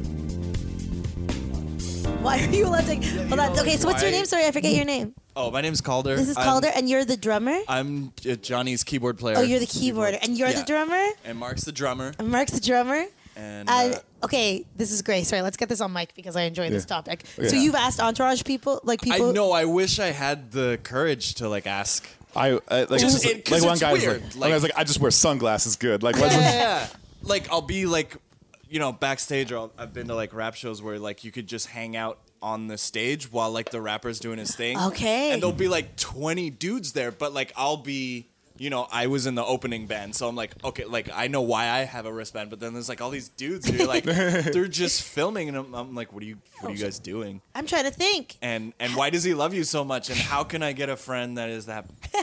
Why are you allowed to? Hold on. Okay, so what's your name? Sorry, I forget your name. Oh, my name's Calder. This is Calder, and you're the drummer? I'm Johnny's keyboard player. Oh, you're the keyboarder, and you're the drummer? And Mark's the drummer. And Mark's the drummer? And okay, this is great. Sorry, let's get this on mic because I enjoy this topic. Yeah. So you've asked entourage people, like people. I know. I wish I had the courage to like ask. Like one guy was like, I just wear sunglasses. Good. Like, yeah. Like I'll be like, backstage. Or I've been to like rap shows where like you could just hang out on the stage while like the rapper's doing his thing. Okay. And there'll be like 20 dudes there, but like I'll be. I was in the opening band, so I'm like, okay, like I know why I have a wristband, but then there's like all these dudes who are like, they're just filming, and I'm like, what are you guys doing? I'm trying to think. And why does he love you so much? And how can I get a friend that is that,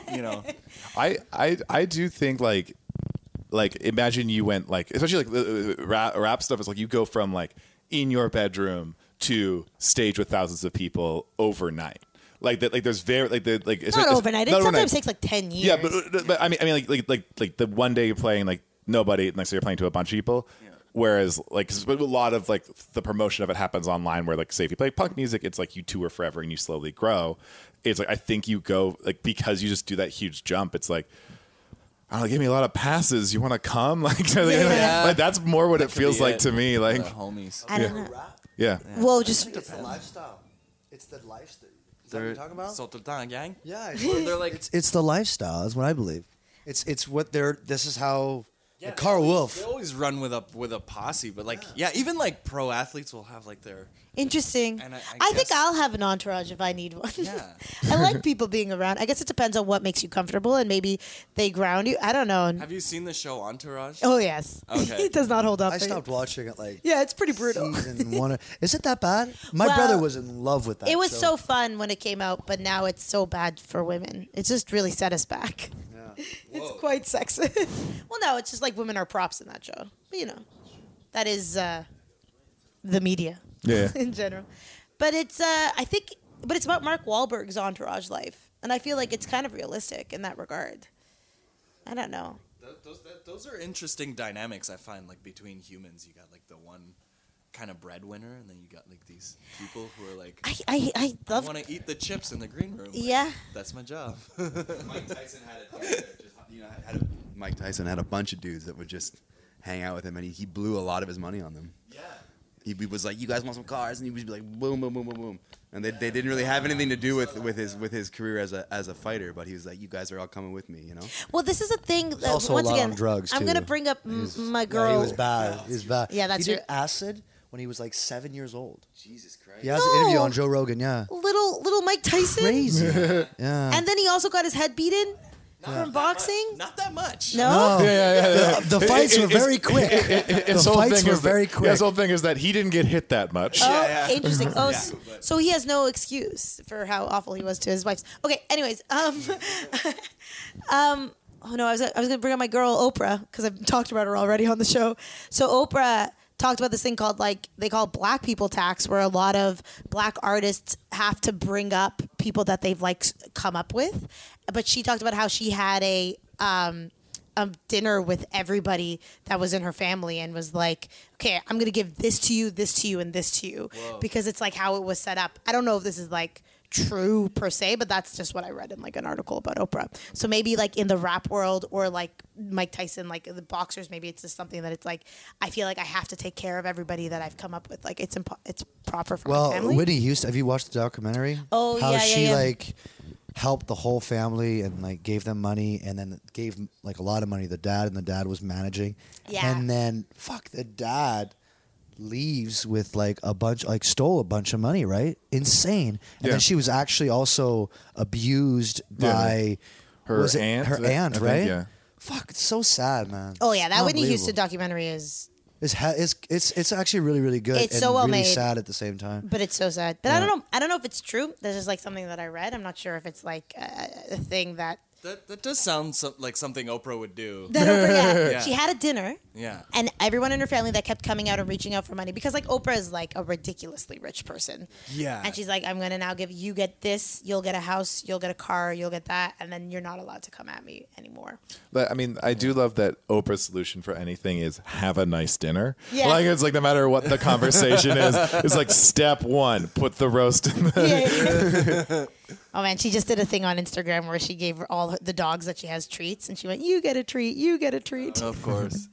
I do think like imagine you went like, especially like the rap stuff is like you go from like in your bedroom to stage with thousands of people overnight. Like that, like there's very like the like not overnight. It sometimes takes like 10 years. Yeah, but I mean like the one day you're playing like nobody, next day you're playing to a bunch of people. Yeah. Whereas like a lot of like the promotion of it happens online, where like say if you play punk music, it's like you tour forever and you slowly grow. It's like I think you go like because you just do that huge jump. It's like, I don't know, give me a lot of passes. You want to come? Like that's more what it feels like to me. Like homies. I don't know. Yeah. Well, just it's the lifestyle. It's the lifestyle. Is that what you're talking about? Sultan gang? Yeah, they're like it's the lifestyle. That's what I believe. It's what they're. This is how. Like Carl Wolf. They always run with a posse, but like even like pro athletes will have like their. Interesting. And I think I'll have an entourage if I need one. Yeah. I like people being around. I guess it depends on what makes you comfortable, and maybe they ground you. I don't know. Have you seen the show Entourage? Oh yes. Okay. It does not hold up. I stopped watching it like. Yeah, it's pretty brutal. Season one. Is it that bad? My brother was in love with that. It was show. so fun when it came out, but now it's so bad for women. It's just really set us back. Yeah. It's quite sexist. Well, no, it's just like women are props in that show. But that is the media. Yeah. In general. But it's it's about Mark Wahlberg's entourage life, and I feel like it's kind of realistic in that regard. I don't know. Those are interesting dynamics I find, like between humans. You got like the one kind of breadwinner, and then you got like these people who are like, I want to eat the chips in the green room. Yeah, that's my job. Mike Tyson Mike Tyson had a bunch of dudes that would just hang out with him, and he blew a lot of his money on them. Yeah. He was like, "You guys want some cars?" And he would be like, "Boom, boom, boom, boom, boom." And they didn't really have anything to do with his career as a fighter, but he was like, "You guys are all coming with me," Well, this is a thing that also once a lot again, on drugs, I'm too. going to bring up my girl. Yeah, he was bad. He was bad. Yeah, that's he did your- acid when he was like 7 years old. Jesus Christ. He has an interview on Joe Rogan. Yeah. Little Mike Tyson. Crazy. Yeah. And then he also got his head beaten from boxing. Not that much. No. The fights were very quick. The fights were very quick. His whole thing is that he didn't get hit that much. Oh, interesting. Oh, so he has no excuse for how awful he was to his wife. Okay. Anyways, oh no, I was gonna bring up my girl Oprah because I've talked about her already on the show. So Oprah talked about this thing called they call Black people tax, where a lot of Black artists have to bring up people that they've come up with. But she talked about how she had a dinner with everybody that was in her family and was like, okay, I'm going to give this to you, and this to you. Whoa. Because it's like how it was set up. I don't know if this is true per se, but that's just what I read in an article about Oprah. So maybe in the rap world or Mike Tyson, the boxers, maybe it's just something that it's I feel like I have to take care of everybody that I've come up with. It's proper for my family. Whitney Houston, have you watched the documentary? Oh, how yeah, she yeah. helped the whole family and gave them money and then gave a lot of money to the dad, and the dad was managing. Yeah. And then the dad leaves with like stole a bunch of money, right? Insane. And then she was actually also abused by her aunt. Her aunt, right? Think, yeah. Fuck, it's so sad, man. Oh yeah, that Whitney Unbelievable. Houston documentary is. It's actually really, really good. It's and so well really made. sad at the same time. But it's so sad. But Yeah. I don't know if it's true. This is like something that I read. I'm not sure if it's like a thing that. That does sound like something Oprah would do. That Oprah, Yeah. She had a dinner. Yeah. And everyone in her family that kept coming out and reaching out for money because like Oprah is like a ridiculously rich person. Yeah. And she's like, I'm gonna now give you get this, you'll get a house, you'll get a car, you'll get that, and then you're not allowed to come at me anymore. But I mean, I do love that Oprah's solution for anything is have a nice dinner. Yeah. Like it's like no matter what the conversation is, it's like step one, put the roast in the. Oh man, she just did a thing on Instagram where she gave all the dogs that she has treats, and she went, "You get a treat, you get a treat." Of course.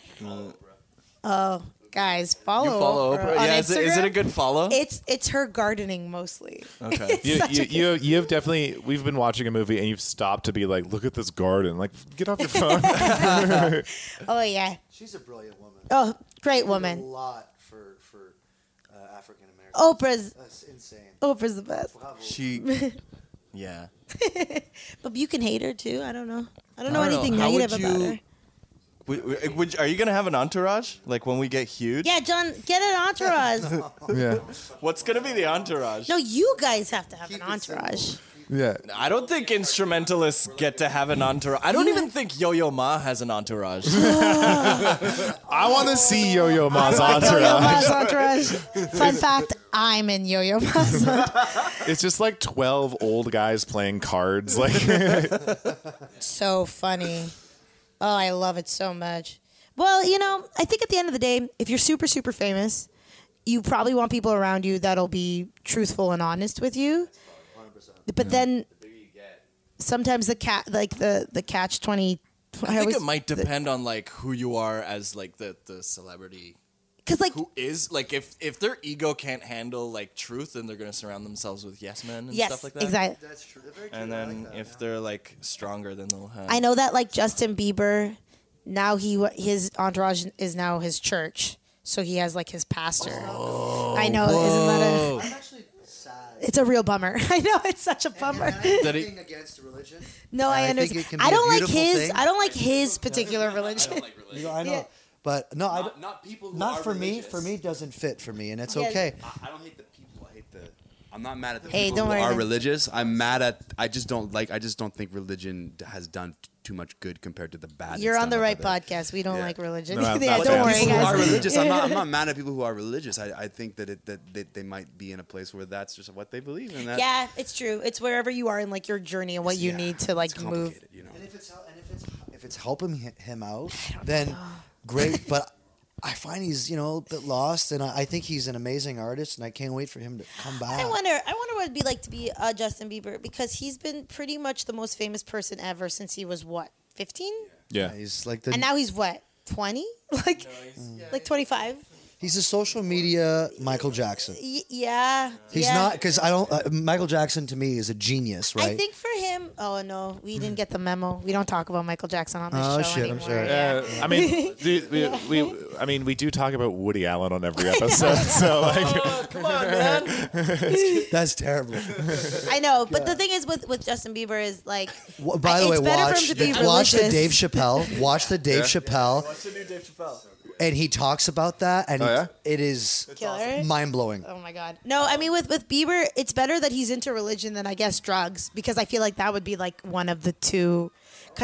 Oh, guys, follow. You follow Oprah? on Yeah, is it Instagram. a good follow? It's her gardening mostly. Okay. You have definitely. We've been watching a movie and you've stopped to be like, look at this garden. Like, get off your phone. Oh yeah, she's a brilliant woman. Oh, great A woman. lot for African Americans. Oprah's That's insane. Oprah's the best. She, yeah. But you can hate her too. I don't know. I don't know I don't anything know. How negative would about you- her. Are you gonna have an entourage? Like when we get huge? Yeah, John, get an entourage. Yeah. What's gonna be the entourage? No, you guys have to have an entourage. Yeah. I don't think instrumentalists get to have an entourage. I don't even think Yo-Yo Ma has an entourage. I want to see Yo-Yo Ma's entourage. Yo-Yo Ma's entourage. Fun fact, I'm in Yo-Yo Ma's entourage. It's just like 12 old guys playing cards. Like, So funny. Oh, I love it so much. Well, you know, I think at the end of the day, if you're super, super famous, you probably want people around you that'll be truthful and honest with you. But then sometimes the catch 20. I think it might depend on like who you are as like the celebrity. Because like who is like if their ego can't handle like truth, then they're gonna surround themselves with yes men and Yes, stuff like that. exactly. That's true. They're very true. And I then like that. if they're like stronger, then they'll have. I know that like Justin Bieber, now his entourage is now his church, so he has like his pastor. I know, isn't that a? I'm actually sad. It's a real bummer. I know it's such a bummer. Anything against religion. No, I And think understand. it can be I a don't like beautiful his. thing. I don't like his particular religion. You know, I know. Yeah. But no, Not people who not are for me. religious. For me, it doesn't fit for me, and it's Yeah. okay. I don't hate the people. I hate the. I'm not mad at the Hey, people don't who worry are then. religious. I'm mad at. I just don't think religion has done too much good compared to the bad. You're it's on the done right with it. podcast. We don't like religion. No, I'm Yeah, not don't fans. worry, People who guys. are religious. I'm not mad at people who are religious. I think that they might be in a place where that's just what they believe in. That Yeah, it's true. It's wherever you are in like your journey and what you need to like it's move. complicated, you know. And if it's helping him out, then great. But I find he's a bit lost, and I think he's an amazing artist, and I can't wait for him to come back. I wonder what it'd be like to be Justin Bieber because he's been pretty much the most famous person ever since he was what 15, yeah. He's like the and now he's what 20, like 25. he's a social media Michael Jackson. Yeah, He's yeah. not because I don't. Michael Jackson to me is a genius, right? I think for him, oh no, we didn't get the memo. We don't talk about Michael Jackson on this Oh, show shit, I'm anymore. sorry. Yeah. I mean, we do talk about Woody Allen on every episode. So like, Come on, man. That's terrible. I know, but the thing is with Justin Bieber is like, By the way, it's better for him to be watch the religious. Dave Chappelle. Watch the Dave Chappelle, What's the new Dave Chappelle? and he talks about that, and it is Killer. mind blowing. Oh my god. No, I mean with Bieber, it's better that he's into religion than I guess drugs because I feel like that would be like one of the two. Because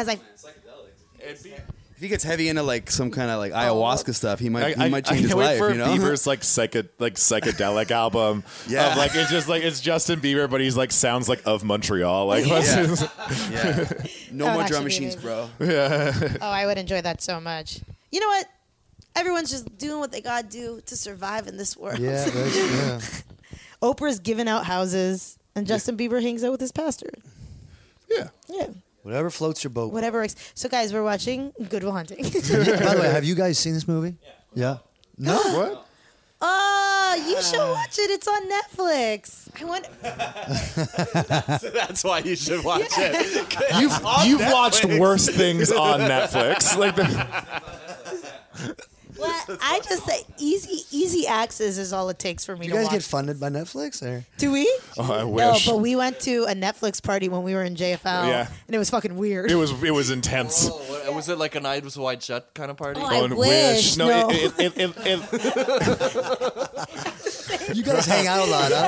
If he gets heavy into like some kind of like ayahuasca stuff, he might I change his can't wait life. for You know, Bieber's like psychedelic album. Yeah. Of, like it's Justin Bieber, but he's like sounds like of Montreal. Like what's Yeah. his- yeah. No That would more actually drum be machines, amazing. bro. yeah. oh, I would enjoy that so much. You know what? Everyone's just doing what they gotta do to survive in this world. Yeah, yeah. Oprah's giving out houses, and Justin Bieber hangs out with his pastor. Yeah. Yeah. Whatever floats your boat. Whatever works. So, guys, we're watching Good Will Hunting. By the way, have you guys seen this movie? Yeah. No. What? Oh, you should watch it. It's on Netflix. I wonder. That's why you should watch it. You've watched worse things on Netflix. Like Well, I just say easy access is all it takes for me Do to you guys watch. get funded by Netflix? Or? Do we? Oh, I No, wish. but we went to a Netflix party when we were in JFL. Yeah. And it was fucking weird. It was intense. Oh, was it like an Eyes Wide Shut kind of party? Oh, I wish. No, No. You guys hang out a lot,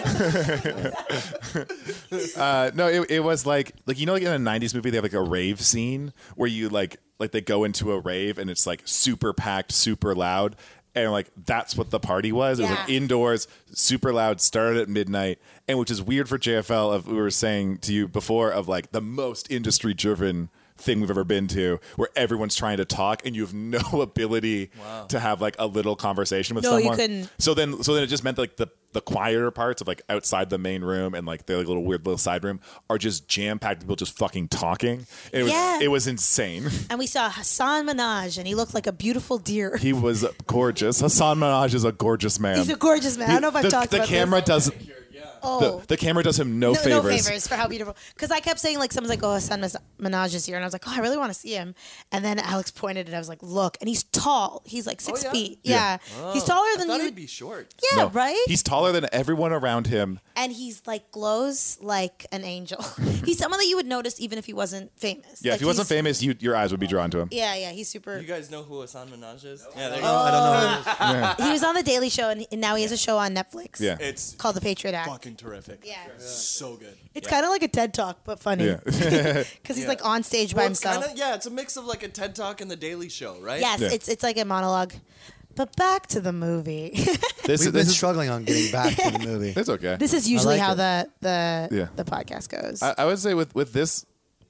huh? No, it was like in a 90s movie they have like a rave scene where you like they go into a rave and it's like super packed, super loud, and like that's what the party was. It was like Yeah. indoors, super loud, started at midnight, and which is weird for JFL. Of we were saying to you before of like the most industry driven thing we've ever been to, where everyone's trying to talk and you have no ability to have like a little conversation with No, you someone. couldn't. So then it just meant like the quieter parts of like outside the main room and like the like, little weird little side room are just jam packed, people just fucking talking. And Yeah. it was insane. And we saw Hassan Minaj, and he looked like a beautiful deer. He was gorgeous. Hassan Minaj is a gorgeous man. He's a gorgeous man. I don't know if I've talked the about camera this. does. Oh. The camera does him no favors. No favors for how beautiful. Because I kept saying, like, someone's like, oh, Hassan Minaj is here. And I was like, oh, I really want to see him. And then Alex pointed and I was like, look. And he's tall. He's like 6 feet. Yeah. He's taller than I thought you. he'd be short. Yeah, No, right? He's taller than everyone around him. And he's like glows like an angel. He's someone that you would notice even if he wasn't famous. Yeah, Like, if he wasn't he's- famous, your eyes would be drawn to him. Yeah, he's super. You guys know who Hassan Minaj is? Yeah, there you No, go. I don't know who it is. He was on the Daily Show, and now he has a show on Netflix. Yeah. It's called The Patriot Act. fucking terrific. Yeah. So good. It's kind of like a TED Talk, but funny. Yeah. Because he's like on stage by It's himself. kinda, it's a mix of like a TED Talk and the Daily Show, right? Yes, Yeah. it's like a monologue. But back to the movie. We've been struggling on getting back to the movie. It's okay. This is usually like how it. the podcast goes. I would say with this,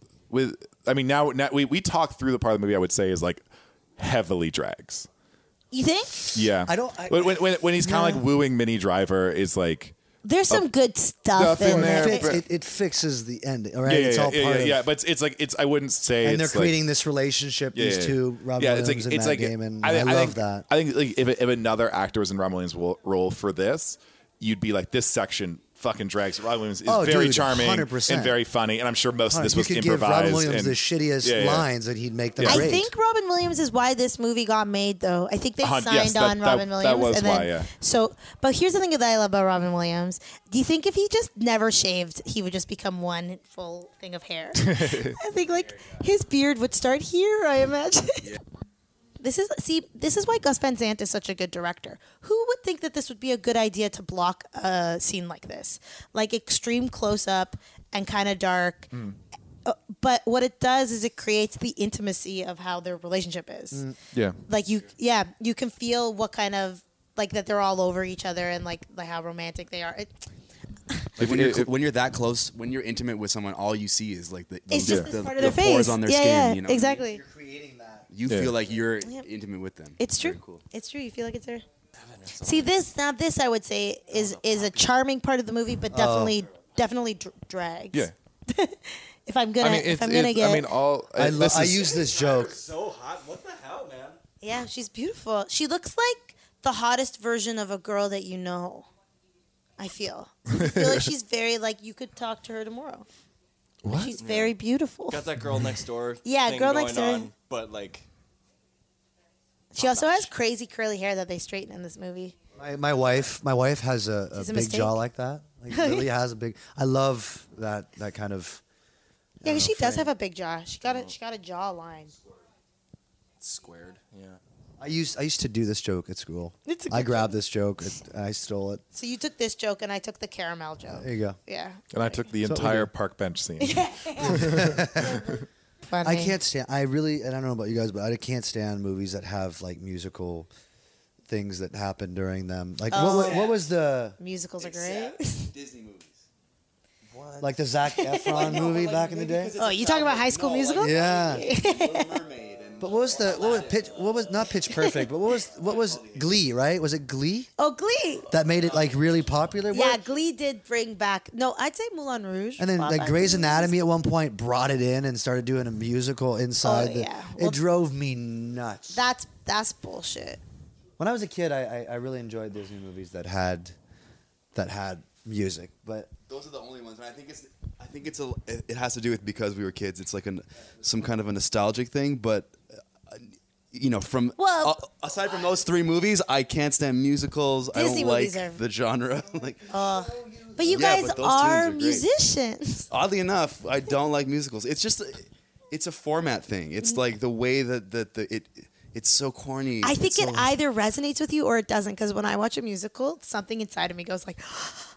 I mean now we talked through the part of the movie. I would say is like heavily drags. You think? Yeah, when he's kind of like wooing Minnie Driver is like There's some good stuff stuff in in there. there. It fixes the ending, all right? Yeah, It's all part of yeah. But it's like I wouldn't say. and they're it's like- creating this relationship, Yeah, these yeah, two, Robin yeah, Williams and Matt Damon. I love think, that. I think like if another actor was in Robin Williams' role for this, you'd be like, this section fucking drags. Robin Williams is very dude, charming 100%. and very funny, and I'm sure most of this You was could improvised. give Robin Williams and- the shittiest Yeah, yeah. lines, and he'd make them Yeah. I great. think Robin Williams is why this movie got made, though. I think they Yes, signed that- on that- Robin that Williams. was and then, why, yeah. So, but here's the thing that I love about Robin Williams. Do you think if he just never shaved, he would just become one full thing of hair? I think like his beard would start here. I imagine. This is why Gus Van Sant is such a good director. Who would think that this would be a good idea to block a scene like this, like extreme close up and kind of dark? But what it does is it creates the intimacy of how their relationship is. Yeah. Like you can feel what kind of like that they're all over each other and like how romantic they are. Like when you're that close, when you're intimate with someone, all you see is like the It's just this part of the their pores face. on their Yeah, skin. yeah, You know, exactly. You Yeah. feel like you're Yep. intimate with them. It's true. Very cool. It's true. You feel like it's there. See this I would say is a charming part of the movie, but definitely drags. Yeah. If I'm gonna get. I mean, all. I this is- use this joke. So hot. What the hell, man? Yeah, she's beautiful. She looks like the hottest version of a girl that you know. I feel. I feel like she's very like you could talk to her tomorrow. What? She's very beautiful. Got that girl next door. Yeah, thing girl going next door. on, but like, She also has crazy curly hair that they straighten in this movie. My wife has a She's a big mistake. jaw like that. Like really has a big. I love that kind of. Yeah, 'cause she does have a big jaw. She got a jaw line. it's squared. Yeah. I used to do this joke at school. It's a I good grabbed this joke. I stole it. So you took this joke and I took the caramel joke. There you go. Yeah. And I took the So we entire do. park bench scene. Funny. I can't stand. I don't know about you guys, but I can't stand movies that have like musical things that happen during them. Like what was the Musicals are great. Disney movies. like the Zac Efron movie back in the day? Oh, you talking about High School Musical? Yeah. Little Mermaid and But what was not Pitch Perfect, but what was Glee, right? Was it Glee Oh, Glee. that made it like really popular? Yeah, What- Glee did bring back. No, I'd say Moulin Rouge. And then brought like back Grey's the Anatomy movies. at one point brought it in and started doing a musical inside. yeah. Well, It drove me nuts. That's bullshit. When I was a kid, I really enjoyed Disney movies that had music, but those are the only ones. And I think it has to do with because we were kids. It's like some kind of a nostalgic thing, but from Well- aside from those 3 movies, I can't stand musicals. Disney I don't like movies are- the genre. Like, But you Yeah, guys but those are tunes are great. musicians. oddly enough, I don't like musicals. It's just it's a format thing. It's like the way that it's so corny. I think It's it so- either resonates with you or it doesn't. Because when I watch a musical, something inside of me goes like,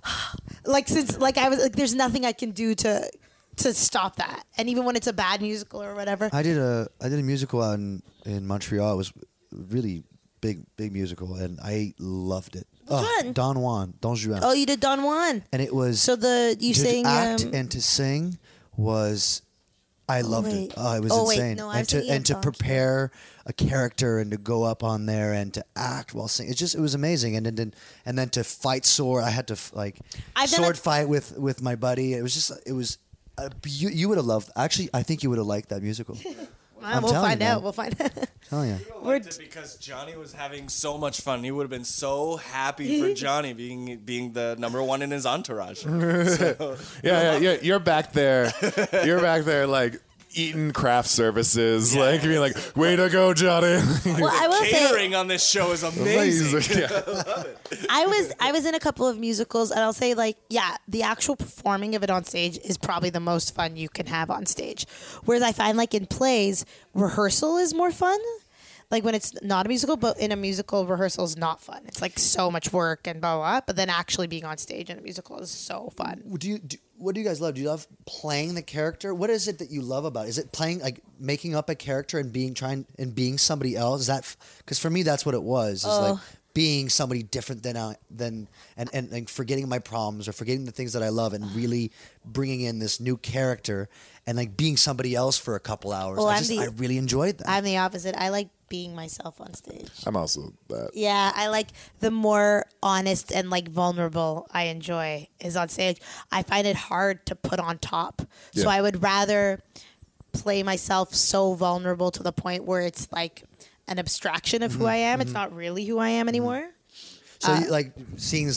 there's nothing I can do to stop that. And even when it's a bad musical or whatever, I did a musical out in Montreal. It was really big musical, and I loved it. one? Don Juan. oh, you did Don Juan. And it was So you to sang act um, and to sing was I loved wait. it. Oh, it was Oh, wait, insane. no, I and was to thinking and to of Don prepare a character and to go up on there and to act while singing. It was amazing. And then to fight sword. I had to I've done sword a- fight with my buddy. It was you would have loved. Actually, I think you would have liked that musical. I'm we'll telling find you, out. man. We'll find out. Tell you. I liked it because Johnny was having so much fun. He would have been so happy for Johnny being the number 1 in his entourage. So, Yeah. You're back there. You're back there, like eating craft services, like being like, "Way to go, Johnny!" Well, I will say, catering on this show is amazing. Yeah. I love it. I was in a couple of musicals, and I'll say the actual performing of it on stage is probably the most fun you can have on stage. Whereas I find in plays, rehearsal is more fun. Like when it's not a musical, but in a musical, rehearsal is not fun. It's so much work and blah, blah, blah. But then actually being on stage in a musical is so fun. What do you guys love? Do you love playing the character? What is it that you love about it? Is it playing, making up a character and being somebody else? Is that because for me that's what it was? Is being somebody different than and forgetting my problems or forgetting the things that I love and really bringing in this new character and being somebody else for a couple hours. Well, I really enjoyed that. I'm the opposite. I like being myself on stage. I'm also that. Yeah, I like the more honest and vulnerable I enjoy is on stage. I find it hard to put on top. So Yeah. I would rather play myself so vulnerable to the point where it's an abstraction of who I am. It's not really who I am anymore. So scenes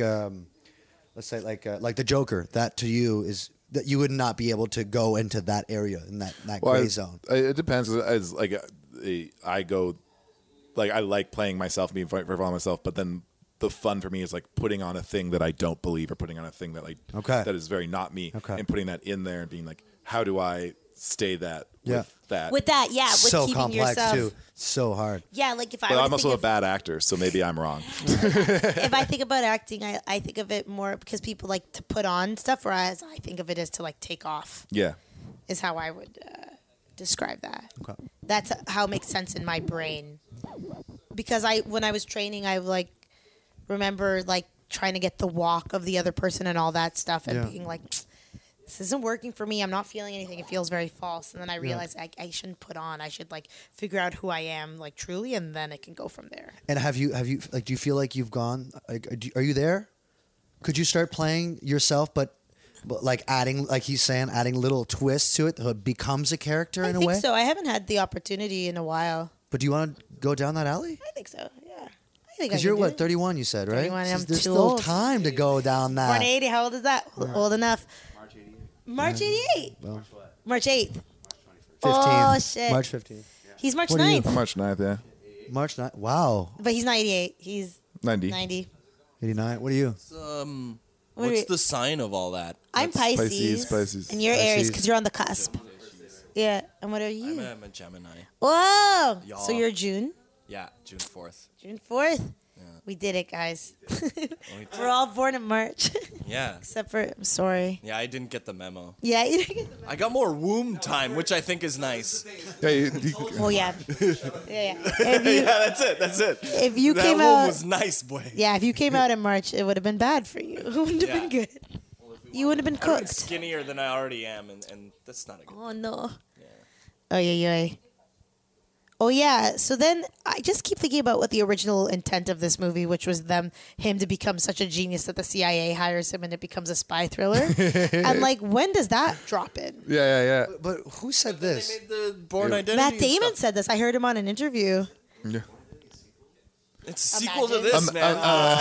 let's say like the Joker, that to you is that you would not be able to go into that area in that gray zone. It depends. It's I go, I like playing myself, being for myself, but then the fun for me is putting on a thing that I don't believe or putting on a thing that that is very not me and putting that in there and being how do I stay that with that? With that, yeah, with so keeping complex yourself. too. So hard. Yeah, if I But were to I'm also think a of, bad actor, so maybe I'm wrong. if I think about acting, I think of it more because people like to put on stuff, whereas I think of it as to take off. Yeah. Is how I would describe that. Okay. That's how it makes sense in my brain. Because when I was training, I remember trying to get the walk of the other person and all that stuff and being this isn't working for me. I'm not feeling anything. It feels very false. And then I realized I shouldn't put on. I should figure out who I am truly, and then it can go from there. And have you do you feel like you've gone? Are you there? Could you start playing yourself, but adding, he's saying, adding little twists to it, so it becomes a character in a way? I think so. I haven't had the opportunity in a while. But do you want to go down that alley? I think so. Yeah. I think Because you're 31, you said, right? 31, I'm There's too still old. time to go down that. Born 80. How old is that? Old enough. March 88. Well, March 8th. 15th. Oh, shit. March 15th. He's March What are you? 9th. I'm March 9th, yeah. March 9th. Wow. But he's not 88. He's 90. 90. 89. What are you? What are What's you- the sign of all that? I'm Pisces. Pisces. And you're Aries Pisces. because you're on the cusp. Yeah. And what are you? I'm a Gemini. Whoa. Y'all. So you're June? Yeah, June 4th. June 4th? We did it, guys. We're all born in March. Yeah. Except for, I'm sorry. Yeah, I didn't get the memo. Yeah, you didn't get the I got more womb time, which I think is nice. Yeah, Well, yeah. Yeah. If you, Yeah, that's it. If you that came womb out- was nice, boy. yeah, if you came out in March, it would have been bad for you. It wouldn't have been good. You wouldn't have been I would have been cooked. skinnier than I already am, and that's not a good. Oh, no. Oh, yeah. Oh, yeah. So then I just keep thinking about what the original intent of this movie, which was him to become such a genius that the CIA hires him and it becomes a spy thriller. And, when does that drop in? Yeah. But who said this? They made the Born Identity. Matt and Damon stuff. said this. I heard him on an interview. Yeah. It's a sequel to this, man.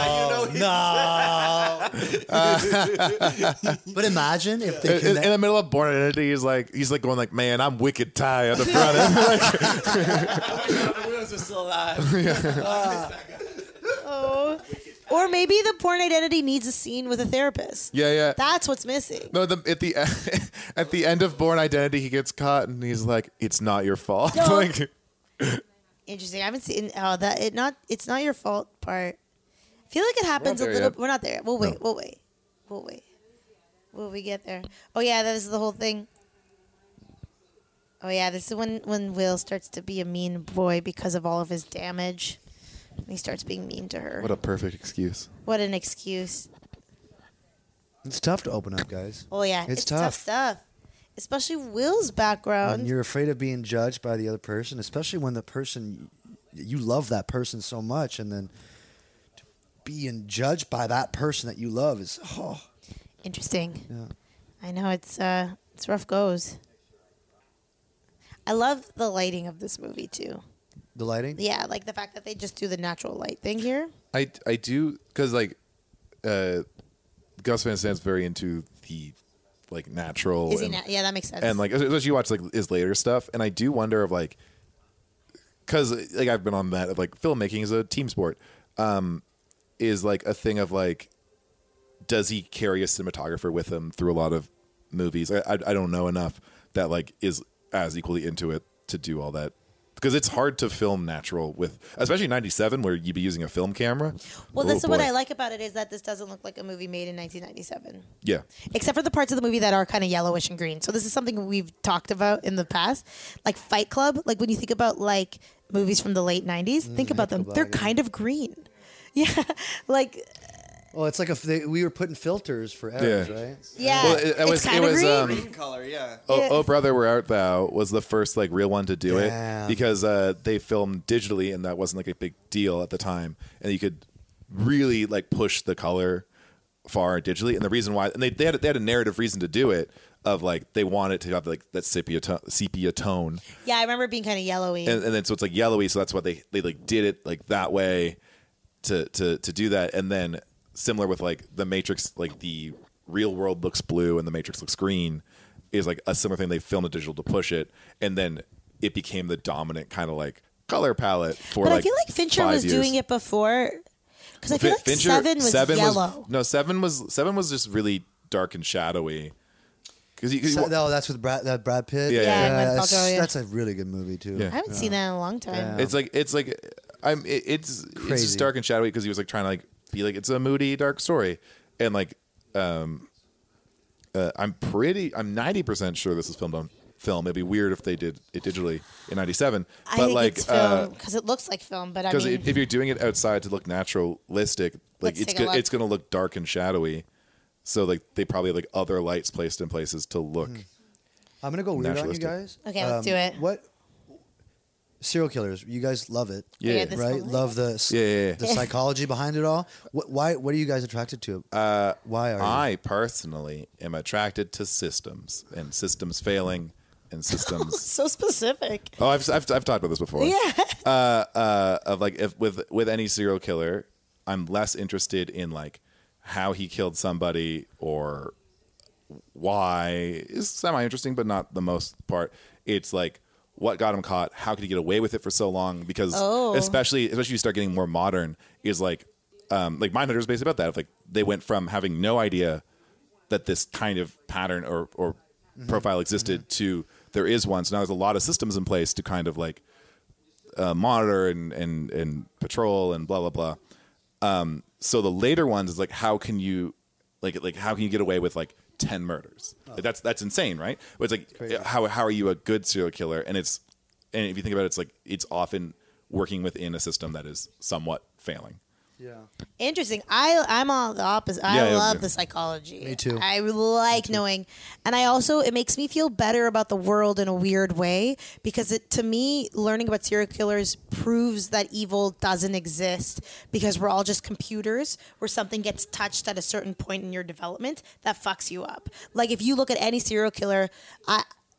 But imagine if they in the middle of Born Identity, he's like going like, man, I'm wicked Ty on the front end. The wheels are still alive. Oh. Or maybe the Born Identity needs a scene with a therapist. Yeah. That's what's missing. No, at the end of Born Identity, he gets caught and he's like, "It's not your fault." No. Like, Interesting. I haven't seen it's not your fault part. I feel like it happens a little. yet. We're not there. We'll wait. Will we get there? Oh yeah, that is the whole thing. Oh yeah, this is when Will starts to be a mean boy because of all of his damage. And he starts being mean to her. what a perfect excuse. What an excuse. It's tough to open up, guys. Oh yeah, It's tough tough. stuff. Especially Will's background. And you're afraid of being judged by the other person, especially when the person you love that person so much, and then being judged by that person that you love is Interesting. Yeah. I know it's rough goes. I love the lighting of this movie too. The lighting? Yeah, like the fact that they just do the natural light thing here. I do because like Gus Van Sant's very into the like natural. Is he yeah, that makes sense. And like especially you watch like his later stuff, and I do wonder of like because like I've been on that of like filmmaking is a team sport, is like a thing of like does he carry a cinematographer with him through a lot of movies? I don't know enough that like is as equally into it to do all that. Because it's hard to film natural with, especially 97, where you'd be using a film camera. Well, Oh, that's what boy. I like about it is that this doesn't look like a movie made in 1997. Yeah. Except for the parts of the movie that are kind of yellowish and green. So this is something we've talked about in the past. Like Fight Club, like when you think about like movies from the late 90s, think about them. They're kind of green. Yeah. Like... Well, it's like we were putting filters for errors, right? Yeah. Well, it was green color, yeah. Oh Brother, Where Art Thou was the first like real one to do Damn. it because they filmed digitally and that wasn't like a big deal at the time, and you could really like push the color far digitally. And the reason why, and they had a narrative reason to do it of like they wanted to have like that sepia tone. Yeah, I remember it being kind of yellowy. And then so it's like yellowy, so that's why they like did it like that way to do that. And then similar with like the Matrix, like the real world looks blue and the Matrix looks green is like a similar thing. They filmed it digital to push it, and then it became the dominant kind of like color palette for but like I feel like Fincher 5 was years. doing it before because I feel like Fincher- Seven was yellow. Seven was just really dark and shadowy. No, that's with Brad Pitt. Yeah, yeah. That's a really good movie too. Yeah. I haven't seen that in a long time. Yeah. It's just dark and shadowy because he was like trying to like be like it's a moody dark story, and like I'm 90% sure this is filmed on film. It'd be weird if they did it digitally in 97. I But think like it's film because it looks like film, but I because mean, if you're doing it outside to look naturalistic, like Let's take a look. it's gonna look dark and shadowy. So like they probably have like other lights placed in places to look. I'm gonna go weird on you naturalistic. guys. Okay, let's do it. What serial killers? You guys love it, Yeah. Yeah, this right? one. Love the Yeah. psychology behind it all. What are you guys attracted to? Why are you? I personally am attracted to systems and systems failing and systems. so specific. Oh, I've talked about this before. Yeah. Of like if with any serial killer, I'm less interested in like how he killed somebody or why is semi interesting, but not the most part. It's like what got him caught, how could he get away with it for so long? Because especially you start getting more modern, is like Mindhunter is basically about that. Of like they went from having no idea that this kind of pattern or profile existed to there is one. So now there's a lot of systems in place to kind of like monitor and patrol and blah blah blah. So the later ones is like how can you how can you get away with like 10 murders? Like that's insane, right? But it's like how are you a good serial killer? And if you think about it, it's like it's often working within a system that is somewhat failing. Yeah. Interesting. I'm all the opposite. I Yeah, love yeah. the psychology. Me too. I like knowing, and it makes me feel better about the world in a weird way because to me, learning about serial killers proves that evil doesn't exist because we're all just computers where something gets touched at a certain point in your development that fucks you up. Like if you look at any serial killer,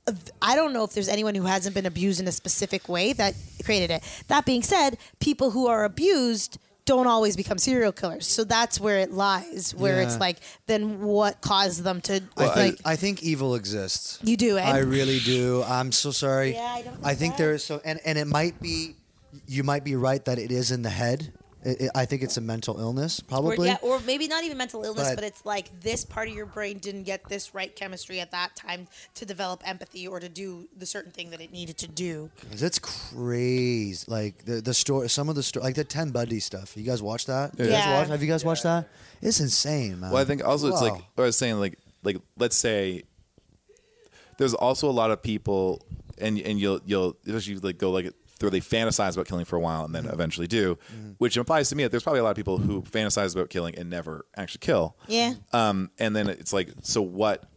I don't know if there's anyone who hasn't been abused in a specific way that created it. That being said, people who are abused don't always become serial killers. So that's where it lies, where it's like, then what caused them to... I think evil exists. You do, eh? I really do. I'm so sorry. Yeah, I don't I think there is so... And it might be... You might be right that it is in the head. I think it's a mental illness, probably. Or maybe not even mental illness, But- but it's like this part of your brain didn't get this right chemistry at that time to develop empathy or to do the certain thing that it needed to do. 'Cause it's crazy. Like the story, some of the story, like the Ted Bundy stuff. You guys watch that? Yeah. You guys Yeah. have you guys watched that? It's insane, man. Well, I think also it's like Wow. what I was saying, like let's say there's also a lot of people, and you'll especially like go like where they fantasize about killing for a while and then eventually do, which implies to me that there's probably a lot of people who fantasize about killing and never actually kill. Yeah. And then it's like, so what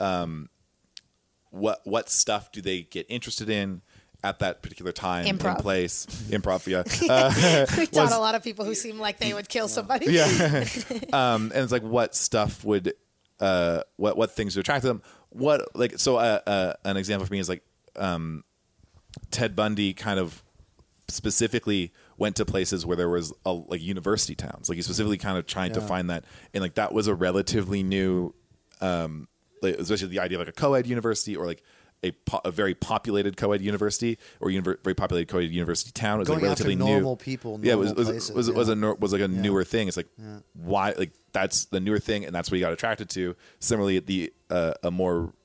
stuff do they get interested in at that particular time Improv. and place? Improv, yeah. We've taught a lot of people who seem like they would kill somebody. Yeah. And it's like, what stuff would, what things would attract them? What, like, so an example for me is like, Ted Bundy kind of specifically went to places where there was like university towns. Like he specifically kind of trying to find that, and like that was a relatively new, like, especially the idea of like a co-ed university or like a very populated co-ed university or very populated co-ed university town. It was Going like relatively after normal people, Yeah, normal places, was like a newer thing. It's like why, like that's the newer thing, and that's what he got attracted to. Similarly, the a more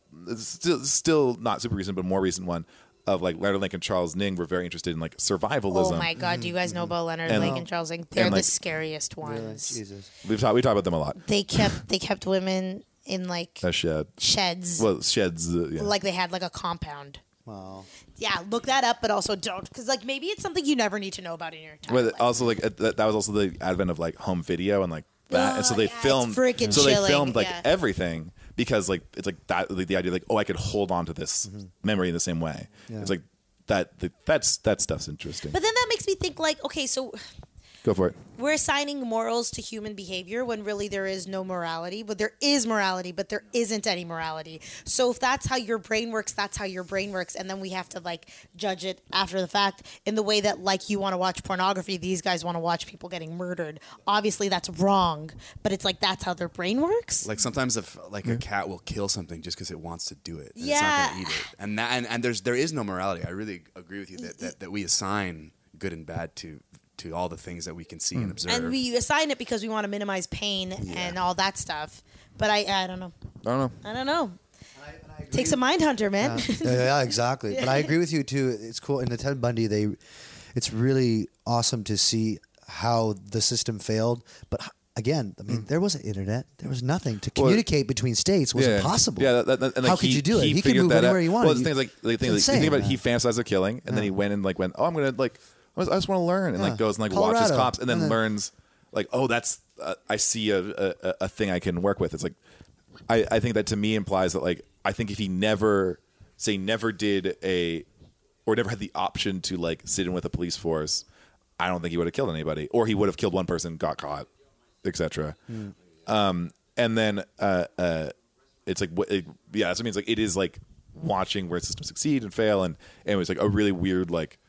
still not super recent, but more recent one of like Leonard Lake and Charles Ning were very interested in like survivalism. Oh my God, do you guys know about Leonard And- Lake and Charles Ning? They're and, the like- scariest ones. Jesus. we talk about them a lot. They kept women in like A shed. sheds. Well, sheds. Yeah. Like they had like a compound. Wow. Yeah, look that up, but also don't, because like maybe it's something you never need to know about in your time. Well, also like that was also the advent of like home video and like that, and so they filmed. freaking So they chilling, filmed like yeah. everything because like it's like that like, the idea like, oh, I could hold on to this memory in the same way. Yeah. It's like that stuff's interesting. But then that makes me think like, okay, so Go for it. we're assigning morals to human behavior when really there is no morality. But there is morality, but there isn't any morality. So if that's how your brain works, that's how your brain works. And then we have to like judge it after the fact in the way that like you want to watch pornography, these guys want to watch people getting murdered. Obviously that's wrong, but it's like that's how their brain works. Like sometimes if like a cat will kill something just because it wants to do it. And Yeah. It's not going to eat it. And that and there is no morality. I really agree with you that we assign good and bad to all the things that we can see and observe. And we assign it because we want to minimize pain and all that stuff. But I don't know. I don't know. Takes a mind hunter, man. Yeah, exactly. But I agree with you too. It's cool in the Ted Bundy. It's really awesome to see how the system failed. But again, I mean, there wasn't internet. There was nothing to communicate between states. Was impossible. Yeah, and, like, how could you do it? He could figured move that anywhere out. he wanted. Well, the thing is, like, the thing is, you think about it, he fantasized of killing, and then he went, oh, I'm gonna like, I just want to learn, and like goes and like watches Colorado. cops, and then learns like, oh, that's I see a thing I can work with. It's like, I think that to me implies that like, I think if he never did or never had the option to like sit in with a police force, I don't think he would have killed anybody, or he would have killed one person, got caught, etc. And then it's like, that's what it means. Like, it is like watching where systems succeed and fail, and it was like a really weird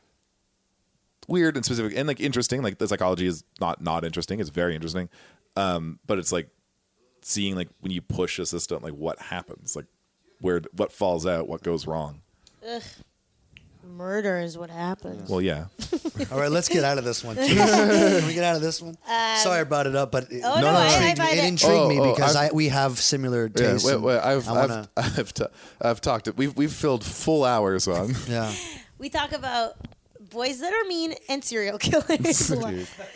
and specific and like interesting. Like the psychology is not interesting; it's very interesting. But it's like seeing like when you push a system, like what happens, like what falls out, what goes wrong. Ugh. Murder is what happens. Well, yeah. All right, let's get out of this one. Can we get out of this one? Sorry I brought it up, but it intrigued me because we have similar tastes. Yeah, wait, I've talked. We've filled full hours on. Yeah. We talk about boys that are mean and serial killers. Boys that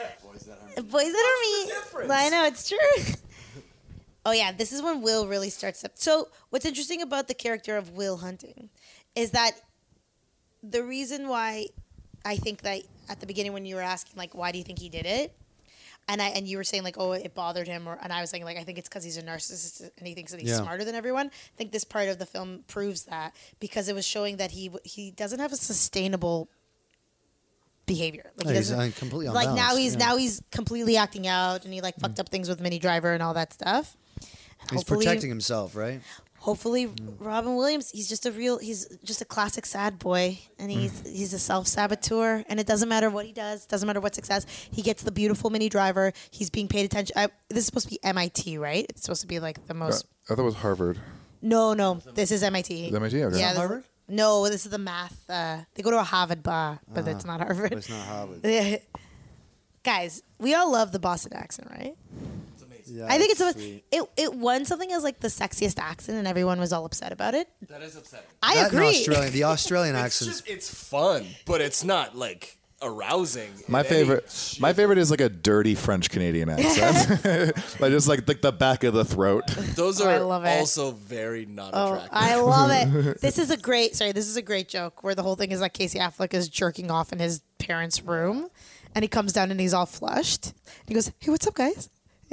are mean. I know, it's true. Oh yeah, this is when Will really starts up. So what's interesting about the character of Will Hunting is that the reason why I think that at the beginning when you were asking like why do you think he did it, and you were saying like oh it bothered him, and I was saying like I think it's because he's a narcissist and he thinks that he's smarter than everyone. I think this part of the film proves that because it was showing that he doesn't have a sustainable behavior. Like he's completely like unbalanced. now he's completely acting out and he like fucked up things with Minnie Driver and all that stuff. And He's hopefully- protecting himself, right? hopefully Robin Williams, he's just a classic sad boy, and he's a self-saboteur, and it doesn't matter what he does, doesn't matter what success. He gets the beautiful Minnie Driver. He's being paid attention. This is supposed to be MIT, right? It's supposed to be like the most. I thought it was Harvard. No, this is MIT. Is MIT? Okay. Yeah, Harvard? No, this is the math. They go to a Harvard bar, but it's not Harvard. It's not Harvard. Guys, we all love the Boston accent, right? It's amazing. Yeah, I think sweet. it won something as like the sexiest accent, and everyone was all upset about it. That is upsetting. I That and agree. the Australian accent. It's fun, but it's not like arousing. My favorite is like a dirty French Canadian accent, like the back of the throat. Those I are love it. also very not Oh, attractive. I love it. This is a great joke where the whole thing is like Casey Affleck is jerking off in his parents' room, and he comes down and he's all flushed. He goes, "Hey, what's up, guys?"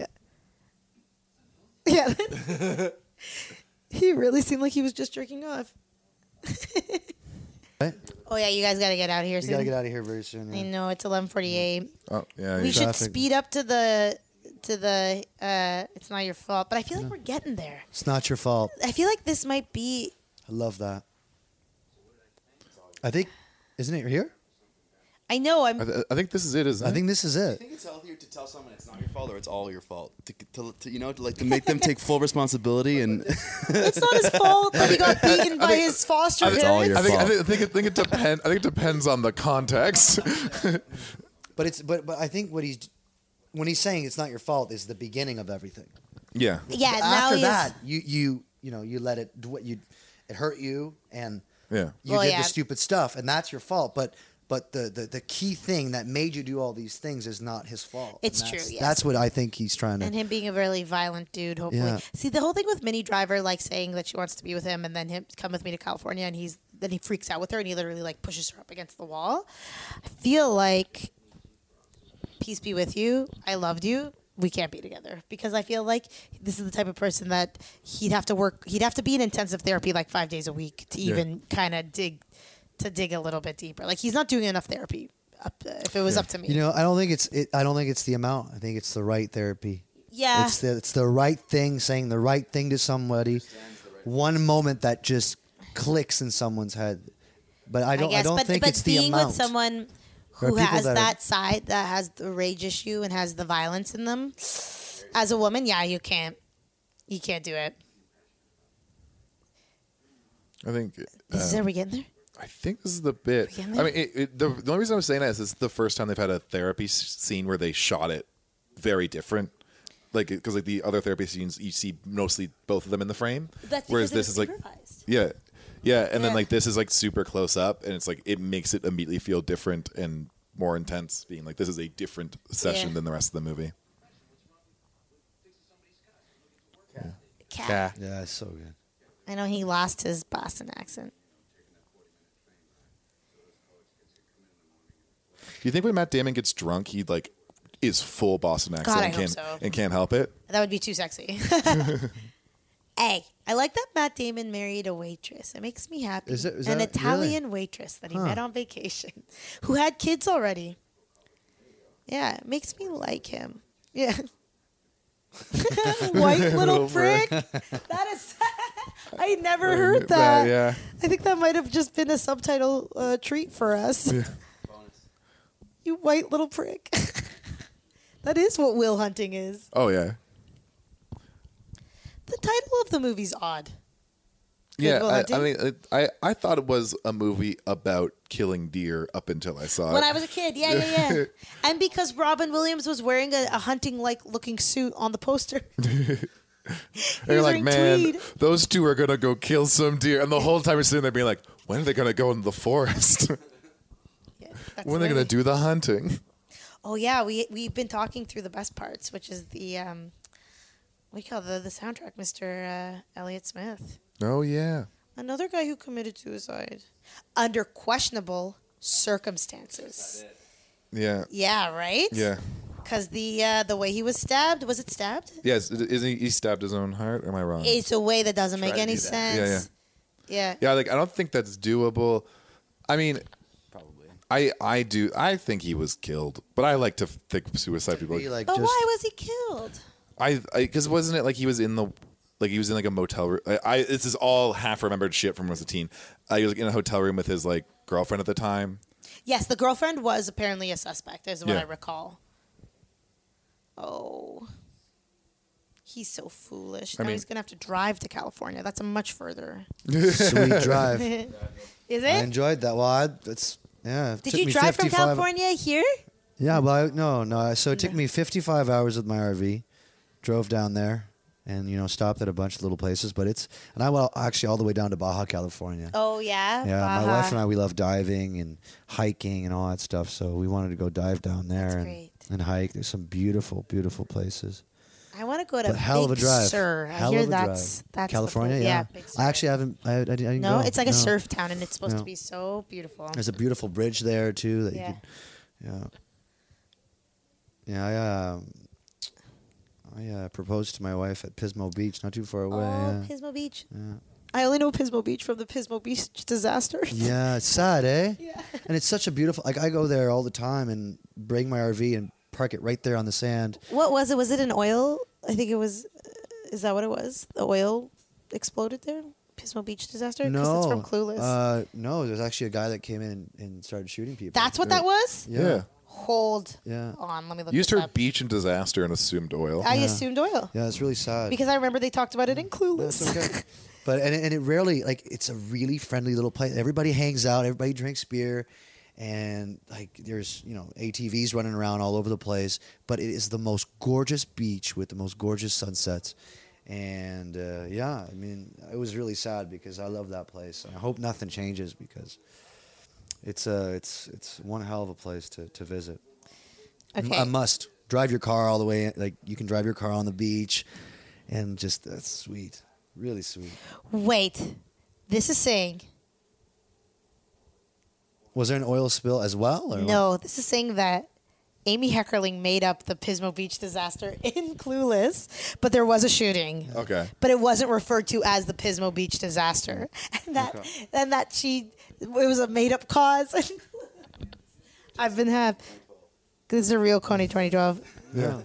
Yeah. He really seemed like he was just jerking off. Oh yeah, you guys got to get out of here You soon. gotta get out of here very soon. I know it's 11:48. Oh yeah. We should Traffic. speed up to the. It's not your fault, but I feel like we're getting there. It's not your fault. I feel like this might be. I love that. I think, isn't it here? I know. I think this is it. Isn't I it? think this is I it. think it's healthier to tell someone it's not your fault or it's all your fault. To make them take full responsibility and. It's not his fault that he got beaten by his foster It's all parents. your fault. I think it depends. I think it depends on the context. But I think when he's saying it's not your fault is the beginning of everything. Yeah. Yeah. Now After he's, that, you let it do it hurt you and Yeah. you did the stupid stuff and that's your fault. But the key thing that made you do all these things is not his fault. It's And true, that's- yes. That's what I think he's trying to. and him being a really violent dude. Hopefully, Yeah. see the whole thing with Minnie Driver, like saying that she wants to be with him, and then him come with me to California, and then he freaks out with her, and he literally like pushes her up against the wall. I feel like, peace be with you. I loved you. We can't be together because I feel like this is the type of person that he'd have to be in intensive therapy like 5 days a week to even kind of dig a little bit deeper. Like he's not doing enough therapy. If it was up to me, I don't think it's the amount. I think it's the right therapy. Yeah. It's the right thing, saying the right thing to somebody. One moment that just clicks in someone's head. But I don't think but it's the being amount. with someone There are who people has that that side that has the rage issue and has the violence in them, as a woman, yeah, you can't do it. I think. Are we getting there? I think this is the bit. Getting I there? mean, the only reason I'm saying that is it's the first time they've had a therapy scene where they shot it very different. Like, because like the other therapy scenes, you see mostly both of them in the frame. That's whereas because this it is was like, yeah, and Yeah. then like this is like super close up, and it's like it makes it immediately feel different and more intense. Being like this is a different session Yeah. than the rest of the movie. Cat. Yeah, it's so good. I know he lost his Boston accent. Do you think when Matt Damon gets drunk, he like is full Boston accent God, I and hope can't so. and can't help it? That would be too sexy. Hey, I like that Matt Damon married a waitress. It makes me happy. Is An that- Italian really? waitress that he Huh. met on vacation, who had kids already. Yeah, it makes me like him. Yeah. White little prick. That is. I never heard that. Yeah. I think that might have just been a subtitle treat for us. You white little prick. That is what Will Hunting is. Oh yeah. The title of the movie's odd. Yeah, Will I Hunting? mean, I thought it was a movie about killing deer up until I saw When it. I was a kid, yeah. And because Robin Williams was wearing a hunting-like looking suit on the poster. And you're like, wearing man, tweed. those two are gonna go kill some deer, and the whole time you're sitting there being like, when are they gonna go into the forest? When are they gonna do the hunting? Oh yeah, we've been talking through the best parts, which is the we call the soundtrack, Mr. Elliott Smith. Oh yeah. Another guy who committed suicide under questionable circumstances. Yeah. Yeah, right? Yeah. Because the way he was stabbed, was it stabbed? Yes. Isn't he stabbed his own heart? Or am I wrong? It's a way that doesn't make any Yeah, sense. Yeah. Yeah. Like I don't think that's doable. I mean, probably. I think he was killed, but I like to think suicide people. Be like But just why was he killed? Because wasn't it like he was in the like he was in like a motel room. This is all half remembered shit from when I was a teen. He was like in a hotel room with his like girlfriend at the time. Yes, the girlfriend was apparently a suspect, is what Yeah. I recall. Oh. He's so foolish. I Now mean- he's going to have to drive to California. That's a much further. Sweet drive. Is I it? enjoyed that. Well, it Did took you me drive from 55 California here? Yeah, well, no. So it took me 55 hours with my RV. Drove down there, and stopped at a bunch of little places. And I went actually all the way down to Baja California. Oh, yeah? Yeah, Baja. my wife and I, we love diving and hiking and all that stuff. So we wanted to go dive down there and hike. There's some beautiful, beautiful places. I want to go to But hell of a Big drive. Sur. Hell I hear of a that's drive. that's California. the Yeah, Big Sur. I actually haven't. I didn't No, go. it's like a surf town, and it's supposed No. to be so beautiful. There's a beautiful bridge there too. That Yeah. you could, yeah. I proposed to my wife at Pismo Beach, not too far away. Oh, yeah. Pismo Beach. Yeah. I only know Pismo Beach from the Pismo Beach disaster. Yeah, it's sad, eh? Yeah. And it's such a beautiful. Like I go there all the time and bring my RV and park it right there on the sand. What was it? Was it an oil? I think it was. Is that what it was? The oil exploded there? Pismo Beach disaster? 'Cause No, it's from Clueless. no, there's actually a guy that came in and started shooting people. That's what that was? Yeah. Hold Yeah. on. Let me look Used this her up. beach and disaster and assumed oil. I assumed oil. Yeah, it's really sad. Because I remember they talked about it in Clueless. That's okay. But and it rarely it's a really friendly little place. Everybody hangs out. Everybody drinks beer, and like there's ATVs running around all over the place. But it is the most gorgeous beach with the most gorgeous sunsets. And I mean, it was really sad because I love that place. And I hope nothing changes because it's one hell of a place to visit. Okay. A must. Drive your car all the way. Like you can drive your car on the beach, and just that's sweet. Really sweet. Wait. This is saying. Was there an oil spill as well? Or No, this is saying that Amy Heckerling made up the Pismo Beach disaster in Clueless, but there was a shooting. Okay. But it wasn't referred to as the Pismo Beach disaster. And that it was a made up cause. I've been happy. This is a real Coney 2012. Yeah.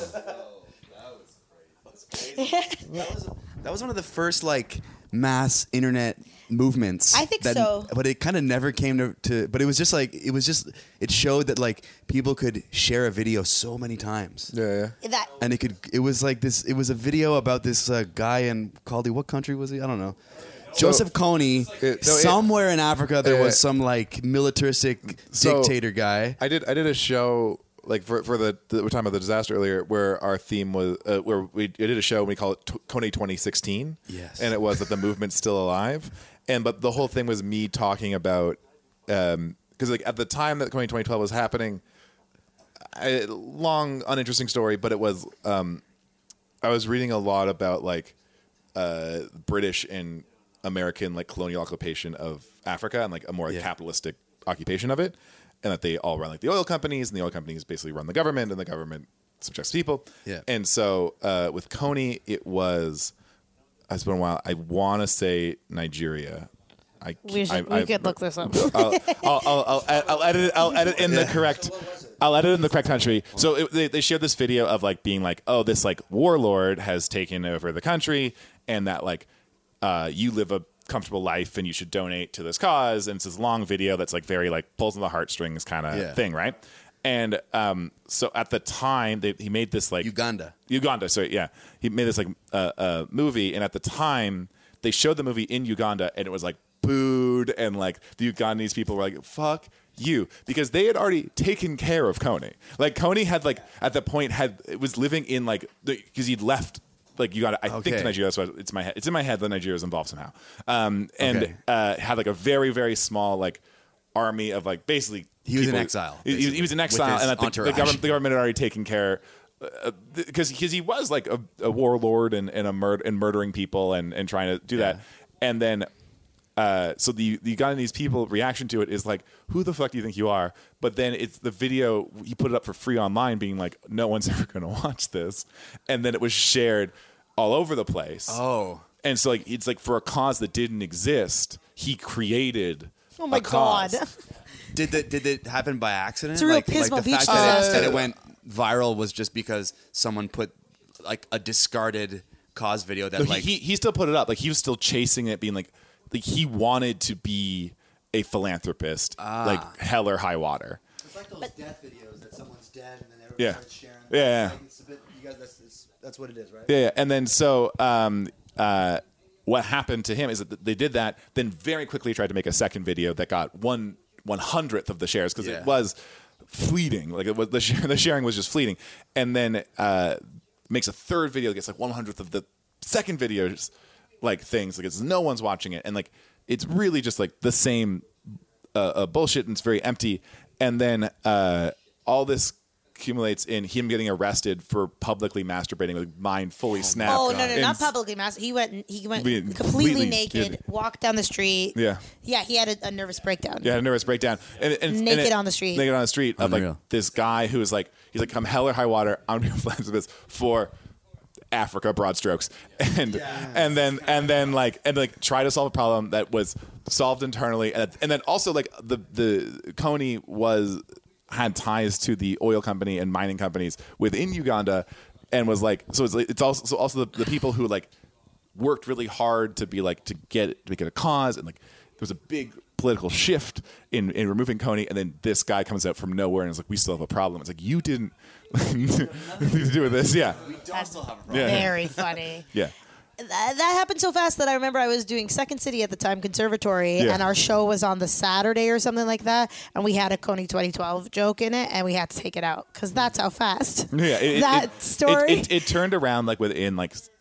That was one of the first mass internet movements. I think so. But it kind of never came to. But it was just it showed that people could share a video so many times. Yeah. And it was like this. It was a video about this guy in Caldy. What country was he? I don't know. Joseph Kony. Somewhere in Africa, there was some militaristic dictator guy. I did a show for we're talking about the disaster earlier, where our theme was where we did a show and we call it Kony 2016. Yes. And it was that the movement's still alive, but the whole thing was me talking about because at the time that Kony 2012 was happening, long uninteresting story, but it was I was reading a lot about British and American colonial occupation of Africa and a more capitalistic occupation of it, and that they all run the oil companies, and the oil companies basically run the government, and the government subjects people. Yeah. And so with Kony, it's been a while. I want to say Nigeria. We could look this up. I'll edit in the correct. I'll edit in the correct country. So they shared this video of being this warlord has taken over the country, and that you live a comfortable life and you should donate to this cause. And it's this long video that's very pulls on the heartstrings kind of thing, right? And so at the time he made this Uganda. Sorry, yeah, he made this movie, and at the time they showed the movie in Uganda, and it was booed, and the Ugandese people were fuck you, because they had already taken care of Kony. Kony had at the point was living in because he'd left Uganda. I think Nigeria. That's why it's in my head that Nigeria was involved somehow. Had a very very small army of basically he was in exile. He was in exile, and the government had already taken care. Because he was a warlord and murdering people and trying to do that, and then so the Ugandese people reaction to it is who the fuck do you think you are? But then it's the video, he put it up for free online, being no one's ever going to watch this, and then it was shared all over the place. Oh, and so it's for a cause that didn't exist, he created. Oh my god! Did it happen by accident? It's a real the Pismo Beach fact disaster. that it went viral was just because someone put a discarded cause video that No, like he still put it up. Like he was still chasing it, being like he wanted to be a philanthropist, like hell or high water. It's like those death videos that someone's dead and then everyone Yeah. starts sharing. Yeah. Like, it's a bit, you guys, that's what it is, right? Yeah. And then so what happened to him is that they did that, then very quickly tried to make a second video that got 1/100th of the shares because it was fleeting. Like it was the sharing was just fleeting, and then makes a third video that gets like 1/100th of the second video's like things. Like it's no one's watching it, and like it's really just like the same bullshit, and it's very empty. And then all this accumulates in him getting arrested for publicly masturbating with mind fully snapped. Oh no, not publicly mass. He went completely naked, walked down the street. Yeah, he had a nervous breakdown. Yeah, a nervous breakdown. And naked on the street. Naked on the street of like this guy who is like, he's like, come hell or high water, I'm doing philanthropist for Africa, broad strokes, and then try to solve a problem that was solved internally, and then also like the Coney had ties to the oil company and mining companies within Uganda, and was like, so it's also the people who like worked really hard to be like to make it a cause, and like there was a big political shift in removing Coney, and then this guy comes out from nowhere and is like, we still have a problem. It's like, you didn't nothing to do with this. Yeah, we don't still have a problem. Very funny. Yeah. That happened so fast that I remember I was doing Second City at the time, Conservatory, Yeah. and our show was on the Saturday or something like that, and we had a Coney 2012 joke in it, and we had to take it out because that's how fast. Yeah, story. It turned around like within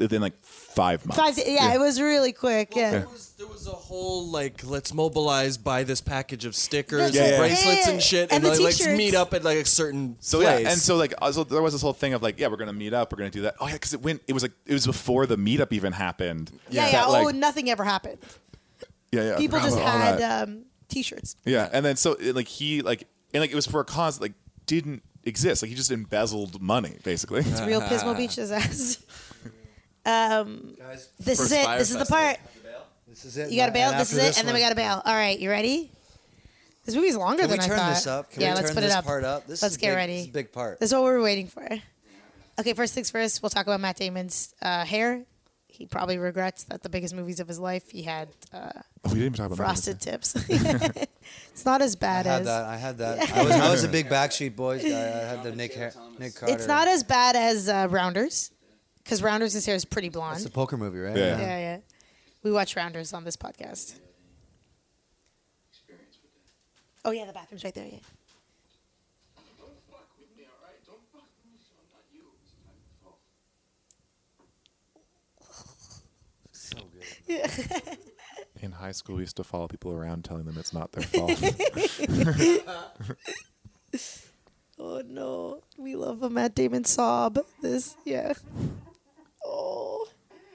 5 months. It was really quick. Yeah. There was a whole like, let's mobilize, buy this package of stickers Yeah, and yeah. bracelets Yeah. and shit, And and, the like, let's t-shirts. meet up at like a certain So place. yeah, and so like also there was this whole thing of like, yeah, we're gonna meet up, we're gonna do that. Oh yeah, because it was before the meetup even happened. Yeah. That, like, Nothing ever happened. yeah. People I just forgot about all that. had T-shirts. Yeah, and then so it was for a cause that like didn't exist. Like he just embezzled money basically. It's real Pismo Beach disaster. This is first it. Fire This is the Festival. part. This is it. You got to bail. And This is after it, and then we one- got to bail. All right, you ready? This movie's longer Can we than I turn thought. this up? Can yeah, we let's turn put this it up. part up? This Let's is get big, ready. This is a big part. This is what we're waiting for. Okay, first things first. We'll talk about Matt Damon's hair. He probably regrets that the biggest movies of his life he had we didn't even talk about frosted tips. It's not as bad as. I had that. I was a big Backstreet Boys guy. I had the Nick Carter. It's not as bad as Rounders, because Rounders' hair is pretty blonde. It's a poker movie, right? Yeah. We watch Rounders on this podcast. Oh yeah, the bathroom's right there. Yeah. So good. Yeah. In high school, we used to follow people around, telling them it's not their fault. Oh no, we love a Matt Damon sob. Yeah. Oh.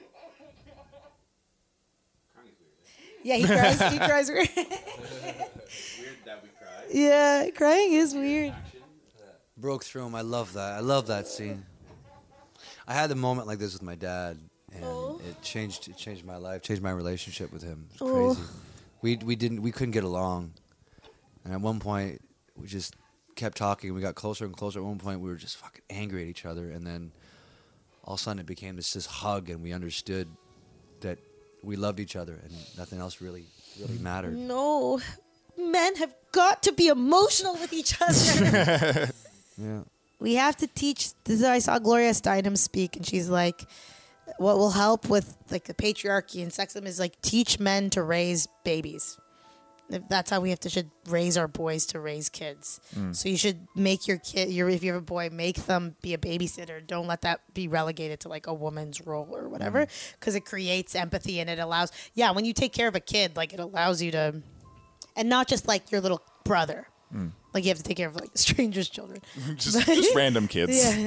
Yeah, he cries. He cries weird. Weird that we cry. Yeah, crying is weird. Broke through him. I love that. I love that scene. I had a moment like this with my dad, and it changed my life, changed my relationship with him. It was crazy. We couldn't get along, and at one point we just kept talking. We got closer and closer. At one point we were just fucking angry at each other, and then all of a sudden it became this hug, and we understood that we loved each other, and nothing else really mattered. No, men have got to be emotional with each other. Yeah. We have to teach. I saw Gloria Steinem speak, and she's like, "What will help with like the patriarchy and sexism is like teach men to raise babies. That's how we should raise our boys to raise kids. So you should make your kid. If you have a boy, make them be a babysitter. Don't let that be relegated to like a woman's role or whatever, because it creates empathy and it allows. Yeah, when you take care of a kid, like it allows you to, and not just like your little brother. Like you have to take care of like strangers' children. just random kids. Yeah.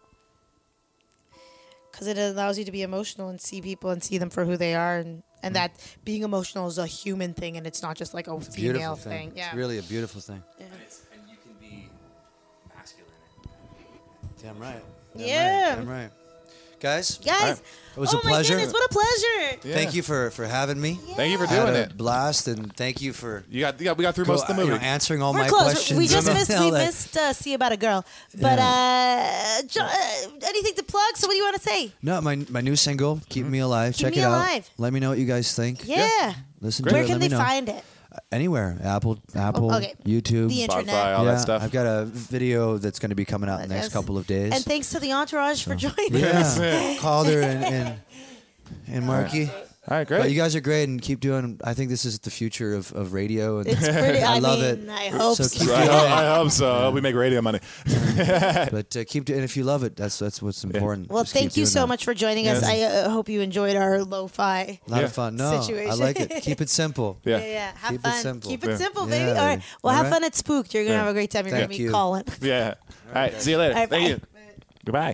Because it allows you to be emotional and see people and see them for who they are, and that being emotional is a human thing, and it's not just like a female thing. Yeah. It's really a beautiful thing. Yeah. And you can be masculine. Damn right. Yeah. Damn right. Guys, Guys, it was a oh my pleasure. goodness, what a pleasure. Yeah. Thank you for having me. Thank you for Had doing a it. blast, and thank you for we got through most of the movie. answering all We're my close. questions. We just and missed. all We that. missed See About a Girl. But anything to plug? So what do you want to say? No, my new single, "Keep Me Alive." Keep Check Me it out. Alive. Let me know what you guys think. Yeah. Listen Where to it. can let they me know. find it? Anywhere. Apple, okay. YouTube, The internet. Spotify, all that stuff. I've got a video that's going to be coming out in the next couple of days. And thanks to the entourage for joining yeah, us. Calder and Marky. All right, great. But you guys are great, and keep doing. I think this is the future of radio. And It's pretty. I love mean, it. I hope so. Keep doing it. I hope so. I hope we make radio money. But keep doing. And if you love it, that's what's important. Well, Just keep thank you doing so that. much for joining us. I hope you enjoyed our lo-fi A lot of fun. No, situation. I like it. Keep it simple. Yeah. Have Keep fun. it simple. Keep it simple, Yeah. baby. Yeah. All right. Well, have All fun right. at Spooked. You're gonna have a great time. You're Thank gonna be you. calling. Yeah. All right. See you later. All right, Thank bye. you. Goodbye.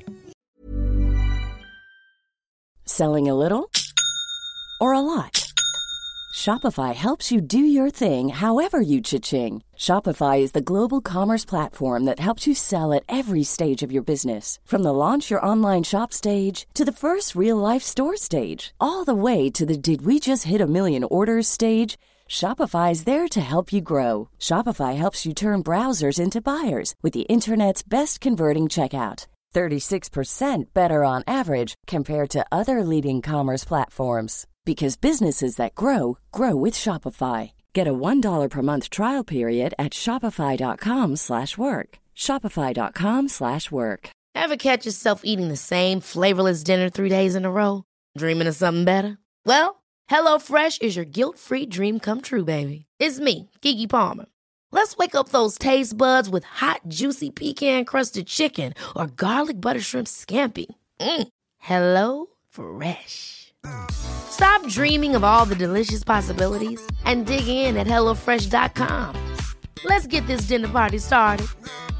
Selling a little or a lot? Shopify helps you do your thing however you cha-ching. Shopify is the global commerce platform that helps you sell at every stage of your business. From the launch your online shop stage to the first real-life store stage, all the way to the did we just hit a million orders stage. Shopify is there to help you grow. Shopify helps you turn browsers into buyers with the internet's best converting checkout. 36% better on average compared to other leading commerce platforms. Because businesses that grow, grow with Shopify. Get a $1 per month trial period at shopify.com/work. Shopify.com/work. Ever catch yourself eating the same flavorless dinner 3 days in a row? Dreaming of something better? Well, HelloFresh is your guilt-free dream come true, baby. It's me, Keke Palmer. Let's wake up those taste buds with hot, juicy pecan-crusted chicken or garlic butter shrimp scampi. Hello Fresh. Stop dreaming of all the delicious possibilities and dig in at HelloFresh.com. Let's get this dinner party started.